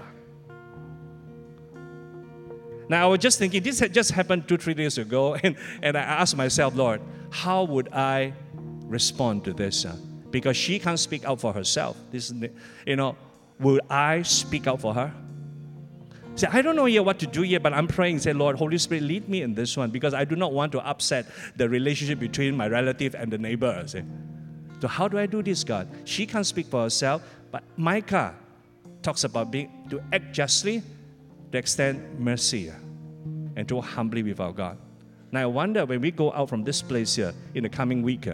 Now, I was just thinking, this had just happened 2-3 days ago, and I asked myself, Lord, how would I respond to this? Because she can't speak out for herself. Will I speak out for her? Say, I don't know yet what to do yet, but I'm praying. Say, Lord, Holy Spirit, lead me in this one because I do not want to upset the relationship between my relative and the neighbor. Say, so how do I do this, God? She can't speak for herself, but Micah talks about to act justly, to extend mercy, and to humbly with our God. Now I wonder when we go out from this place here in the coming week,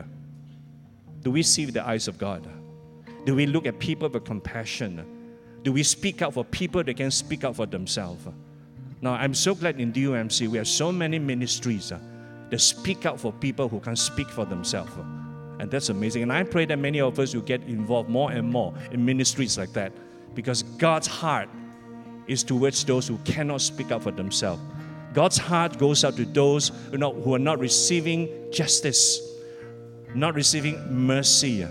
do we see with the eyes of God? Do we look at people with compassion? Do we speak out for people that can speak out for themselves? Now, I'm so glad in DUMC we have so many ministries that speak out for people who can speak for themselves. And that's amazing. And I pray that many of us will get involved more and more in ministries like that because God's heart is towards those who cannot speak out for themselves. God's heart goes out to those who are not receiving justice, not receiving mercy.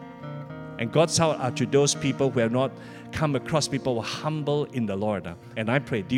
And God's heart are to those people who have not come across people who are humble in the Lord. And I pray,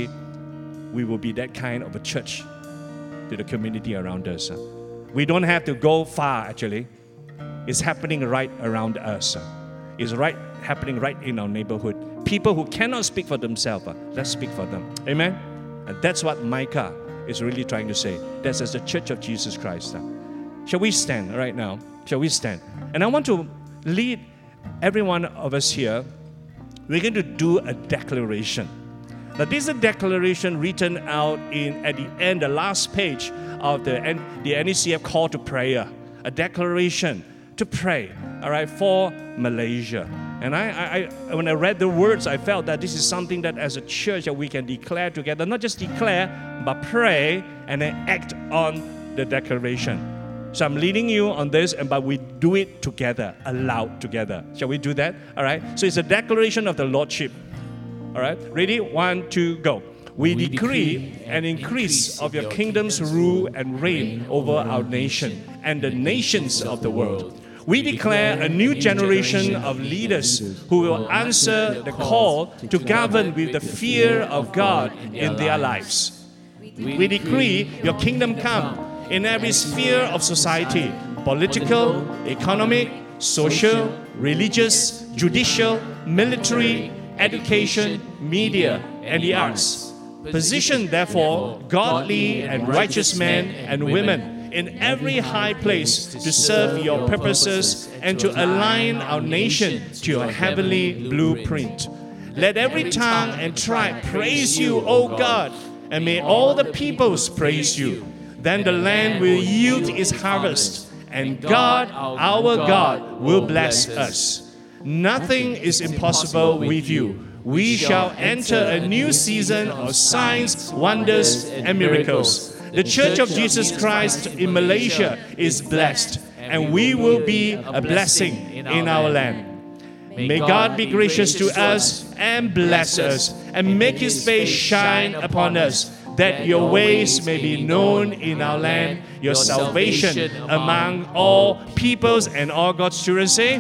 DUMC, we will be that kind of a church to the community around us. We don't have to go far, actually. It's happening right around us. It's happening right in our neighborhood. People who cannot speak for themselves, let's speak for them. Amen? And that's what Micah is really trying to say. That's as the Church of Jesus Christ. Shall we stand right now? Shall we stand? And I want to lead every one of us here. We're going to do a declaration. Now, this is a declaration written out at the end, the last page of the NECF call to prayer. A declaration to pray, all right, for Malaysia. And I when I read the words, I felt that this is something that as a church that we can declare together. Not just declare, but pray and then act on the declaration. So I'm leading you on this, but we do it together, aloud together. Shall we do that? All right. So it's a declaration of the Lordship. All right. Ready? 1, 2, go. We decree an increase of your kingdom's rule and reign over our nation and the nations of the world. We declare a new generation of leaders who will answer the call to govern with the fear of God in their lives. We decree your kingdom come in every sphere of society, political, economic, social, religious, judicial, military, education, media, and the arts. Position, therefore, godly and righteous men and women in every high place to serve your purposes and to align our nation to your heavenly blueprint. Let every tongue and tribe praise you, O God, and may all the peoples praise you. Then the land will yield its harvest, and God, our God, will bless us. Nothing is impossible with you. We shall enter a new season of signs, wonders, and miracles. The Church of Jesus Christ in Malaysia is blessed, and we will be a blessing in our land. May God be gracious to us and bless us, and make His face shine upon us, that your ways may be known in our land, your salvation among all peoples, and all God's children say,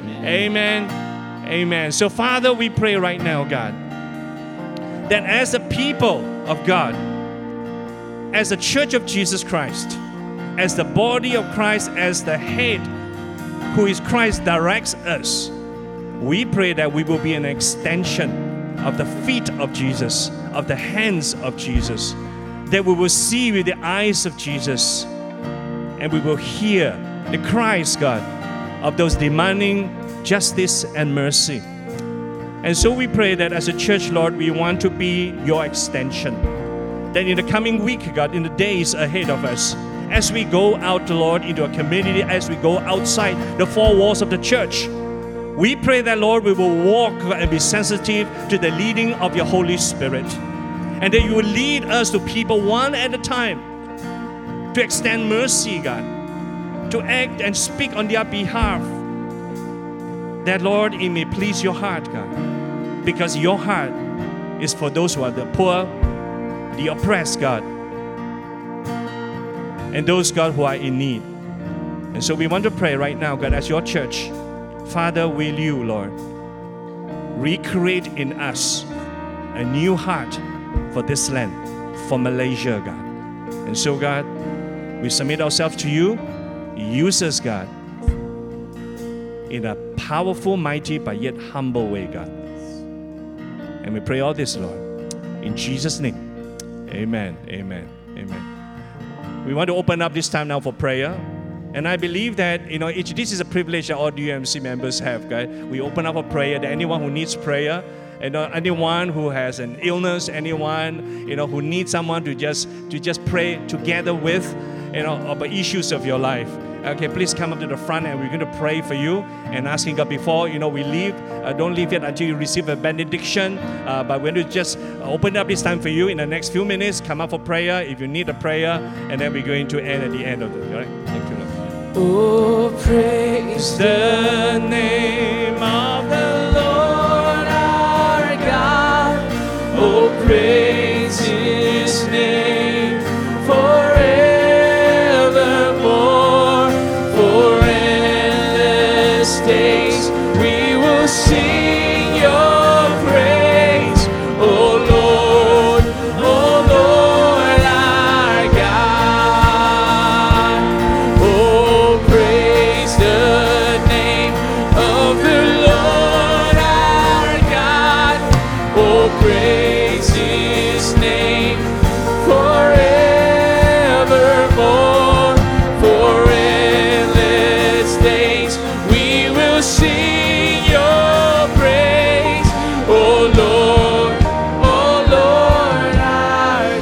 Amen. Amen. So, Father, we pray right now, God, that as the people of God, as the Church of Jesus Christ, as the body of Christ, as the head who is Christ directs us, we pray that we will be an extension of the feet of Jesus, of the hands of Jesus, that we will see with the eyes of Jesus, and we will hear the cries, God, of those demanding justice and mercy. And so we pray that as a church, Lord, we want to be your extension. that in the coming week, God, in the days ahead of us, as we go out, Lord, into a community, as we go outside the four walls of the church, we pray that, Lord, we will walk and be sensitive to the leading of your Holy Spirit, and that you will lead us to people one at a time, to extend mercy, God, to act and speak on their behalf, that, Lord, it may please your heart, God, because your heart is for those who are the poor, the oppressed, God, and those, God, who are in need. And so we want to pray right now, God, as your church, Father, will you, Lord, recreate in us a new heart for this land, for Malaysia, God. And so, God, we submit ourselves to you. Use us, God, in a powerful, mighty, but yet humble way, God. And we pray all this, Lord, in Jesus' name. Amen, amen, amen. We want to open up this time now for prayer. And I believe that, this is a privilege that all UMC members have, guys. We open up a prayer that anyone who needs prayer, anyone who has an illness, anyone, who needs someone to just pray together with, about issues of your life. Okay, please come up to the front and we're going to pray for you and asking God before, we leave. Don't leave yet until you receive a benediction. But we're going to just open up this time for you in the next few minutes. Come up for prayer if you need a prayer. And then we're going to end at the end of it. All right? Thank you, Lord. Oh, praise the name of the Lord our God. Oh, praise His name forevermore. For endless days we will sing your praise. Oh, Lord our God. Oh, praise the name of the Lord our God. Oh, praise His name forevermore. For endless days we will sing your praise. Oh, Lord our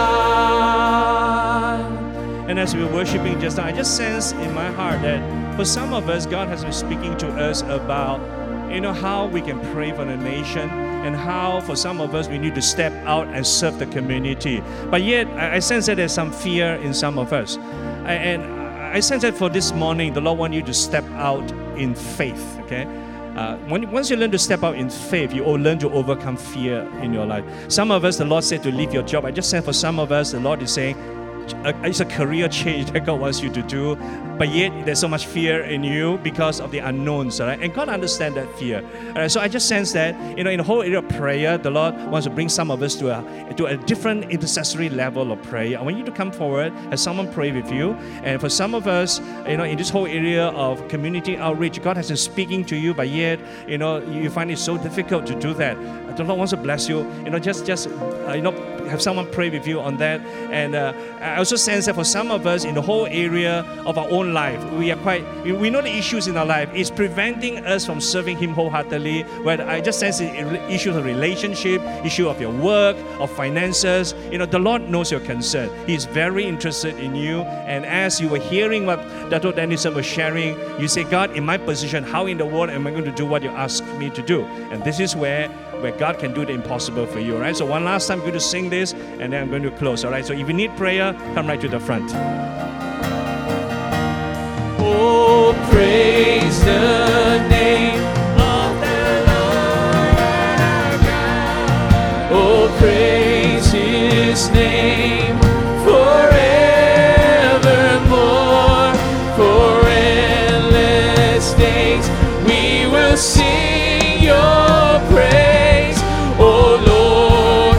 God. And as we were worshiping just now, I just sense in my heart that for some of us, God has been speaking to us about, how we can pray for the nation, and how for some of us we need to step out and serve the community. But yet, I sense that there's some fear in some of us. And I sense that for this morning, the Lord wants you to step out in faith, okay? Once you learn to step out in faith, you all learn to overcome fear in your life. Some of us, the Lord said to leave your job. I just said for some of us, the Lord is saying, it's a career change that God wants you to do, but yet there's so much fear in you because of the unknowns, all right? And God understands that fear. All right? So I just sense that, in the whole area of prayer, the Lord wants to bring some of us to a different intercessory level of prayer. I want you to come forward, have someone pray with you. And for some of us, in this whole area of community outreach, God has been speaking to you, but yet, you find it so difficult to do that. The Lord wants to bless you. Just have someone pray with you on that. And I also sense that for some of us in the whole area of our own life, we know the issues in our life. It's preventing us from serving Him wholeheartedly. Where I just sense the issues of relationship, issue of your work, of finances. The Lord knows your concern. He's very interested in you. And as you were hearing what Dato' Dennison was sharing, you say, God, in my position, how in the world am I going to do what you ask me to do? And this is where God can do the impossible for you, right? So one last time, I'm going to sing this, and then I'm going to close, all right? So if you need prayer, come right to the front. Oh, praise the name of the Lord our God. Oh, praise His name forevermore. For endless days we will sing your praise. Oh, Lord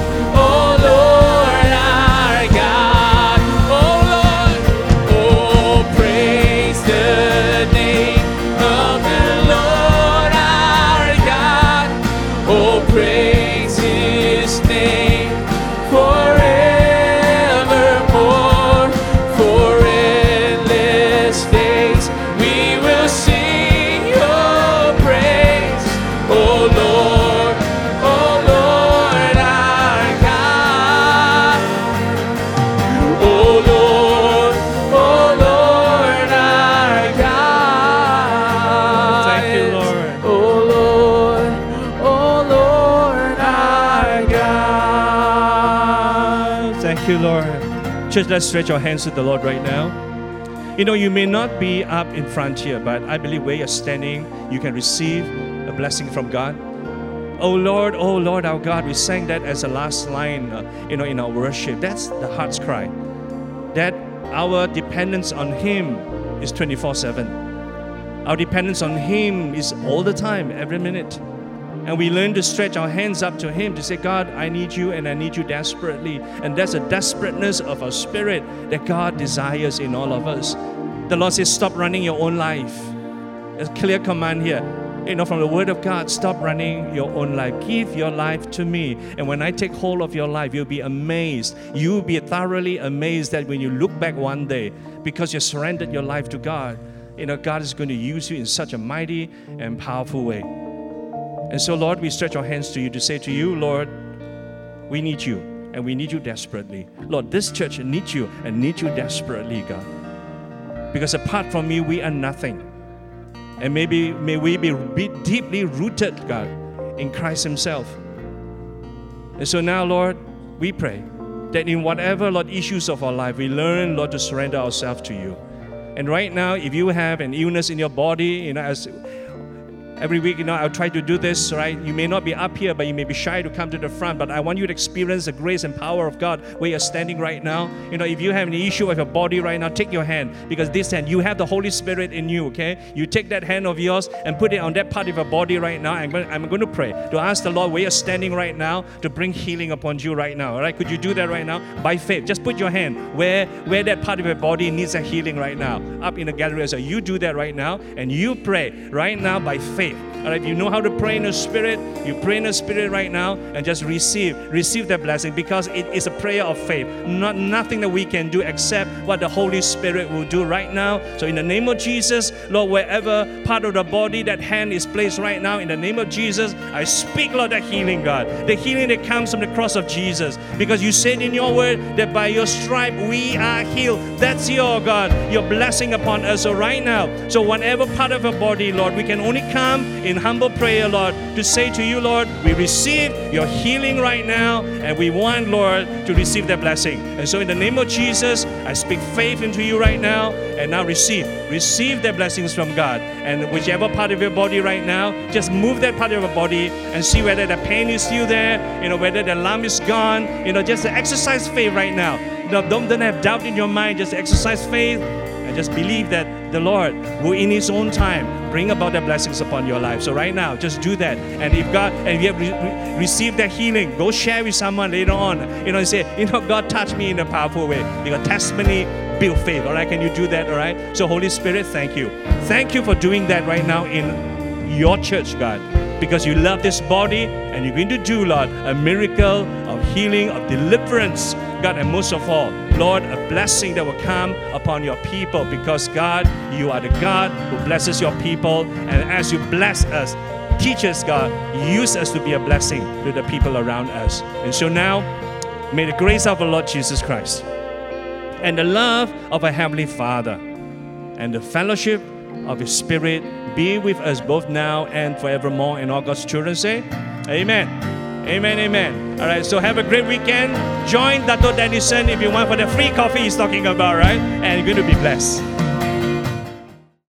our God. Oh, Lord, oh, praise the name of the Thank you, Lord. Church, let's stretch our hands to the Lord right now. You know, you may not be up in front here, but I believe where you're standing, you can receive a blessing from God. Oh Lord, our God, we sang that as the last line, in our worship. That's the heart's cry. That our dependence on Him is 24/7. Our dependence on Him is all the time, every minute. And we learn to stretch our hands up to Him to say, God, I need you and I need you desperately. And that's a desperateness of our spirit that God desires in all of us. The Lord says, stop running your own life. There's a clear command here. From the Word of God, stop running your own life. Give your life to me. And when I take hold of your life, you'll be amazed. You'll be thoroughly amazed that when you look back one day, because you surrendered your life to God, God is going to use you in such a mighty and powerful way. And so, Lord, we stretch our hands to you to say to you, Lord, we need you, and we need you desperately. Lord, this church needs you and needs you desperately, God. Because apart from you, we are nothing. And may we be deeply rooted, God, in Christ Himself. And so now, Lord, we pray that in whatever, Lord, issues of our life, we learn, Lord, to surrender ourselves to you. And right now, if you have an illness in your body, as every week, I'll try to do this, right? You may not be up here, but you may be shy to come to the front. But I want you to experience the grace and power of God where you're standing right now. If you have an issue with your body right now, take your hand. Because this hand, you have the Holy Spirit in you, okay? You take that hand of yours and put it on that part of your body right now. I'm going to pray to ask the Lord where you're standing right now to bring healing upon you right now, all right? Could you do that right now? By faith, just put your hand where that part of your body needs a healing right now. Up in the gallery, so you do that right now. And you pray right now by faith. All right, you know how to pray in the Spirit. You pray in the Spirit right now and just receive that blessing, because it is a prayer of faith. Nothing that we can do except what the Holy Spirit will do right now. So in the name of Jesus, Lord, wherever part of the body that hand is placed right now, in the name of Jesus, I speak, Lord, that healing, God. The healing that comes from the cross of Jesus. Because you said in your word that by your stripe we are healed. That's your, God, your blessing upon us. So right now, so whatever part of our body, Lord, we can only come in humble prayer, Lord, to say to you, Lord, we receive your healing right now, and we want, Lord, to receive that blessing. And so in the name of Jesus, I speak faith into you right now, and now receive the blessings from God. And whichever part of your body right now, just move that part of your body and see whether the pain is still there, whether the lump is gone, just exercise faith right now. Don't have doubt in your mind, just exercise faith. And just believe that the Lord will in His own time bring about the blessings upon your life. So right now, just do that. And if you have received that healing, go share with someone later on. And say, God touched me in a powerful way. Because testimony build faith. All right, can you do that? All right. So Holy Spirit, thank you. Thank you for doing that right now in your church, God. Because you love this body, and you're going to do, Lord, a miracle of healing, of deliverance, God, and most of all, Lord, a blessing that will come upon your people, because, God, you are the God who blesses your people, and as you bless us, teach us, God, use us to be a blessing to the people around us. And so now, may the grace of our Lord Jesus Christ and the love of our Heavenly Father and the fellowship of His Spirit be with us both now and forevermore. And all God's children say, Amen. Amen, amen. All right, so have a great weekend. Join Dato Dennison if you want for the free coffee he's talking about, right? And you're going to be blessed.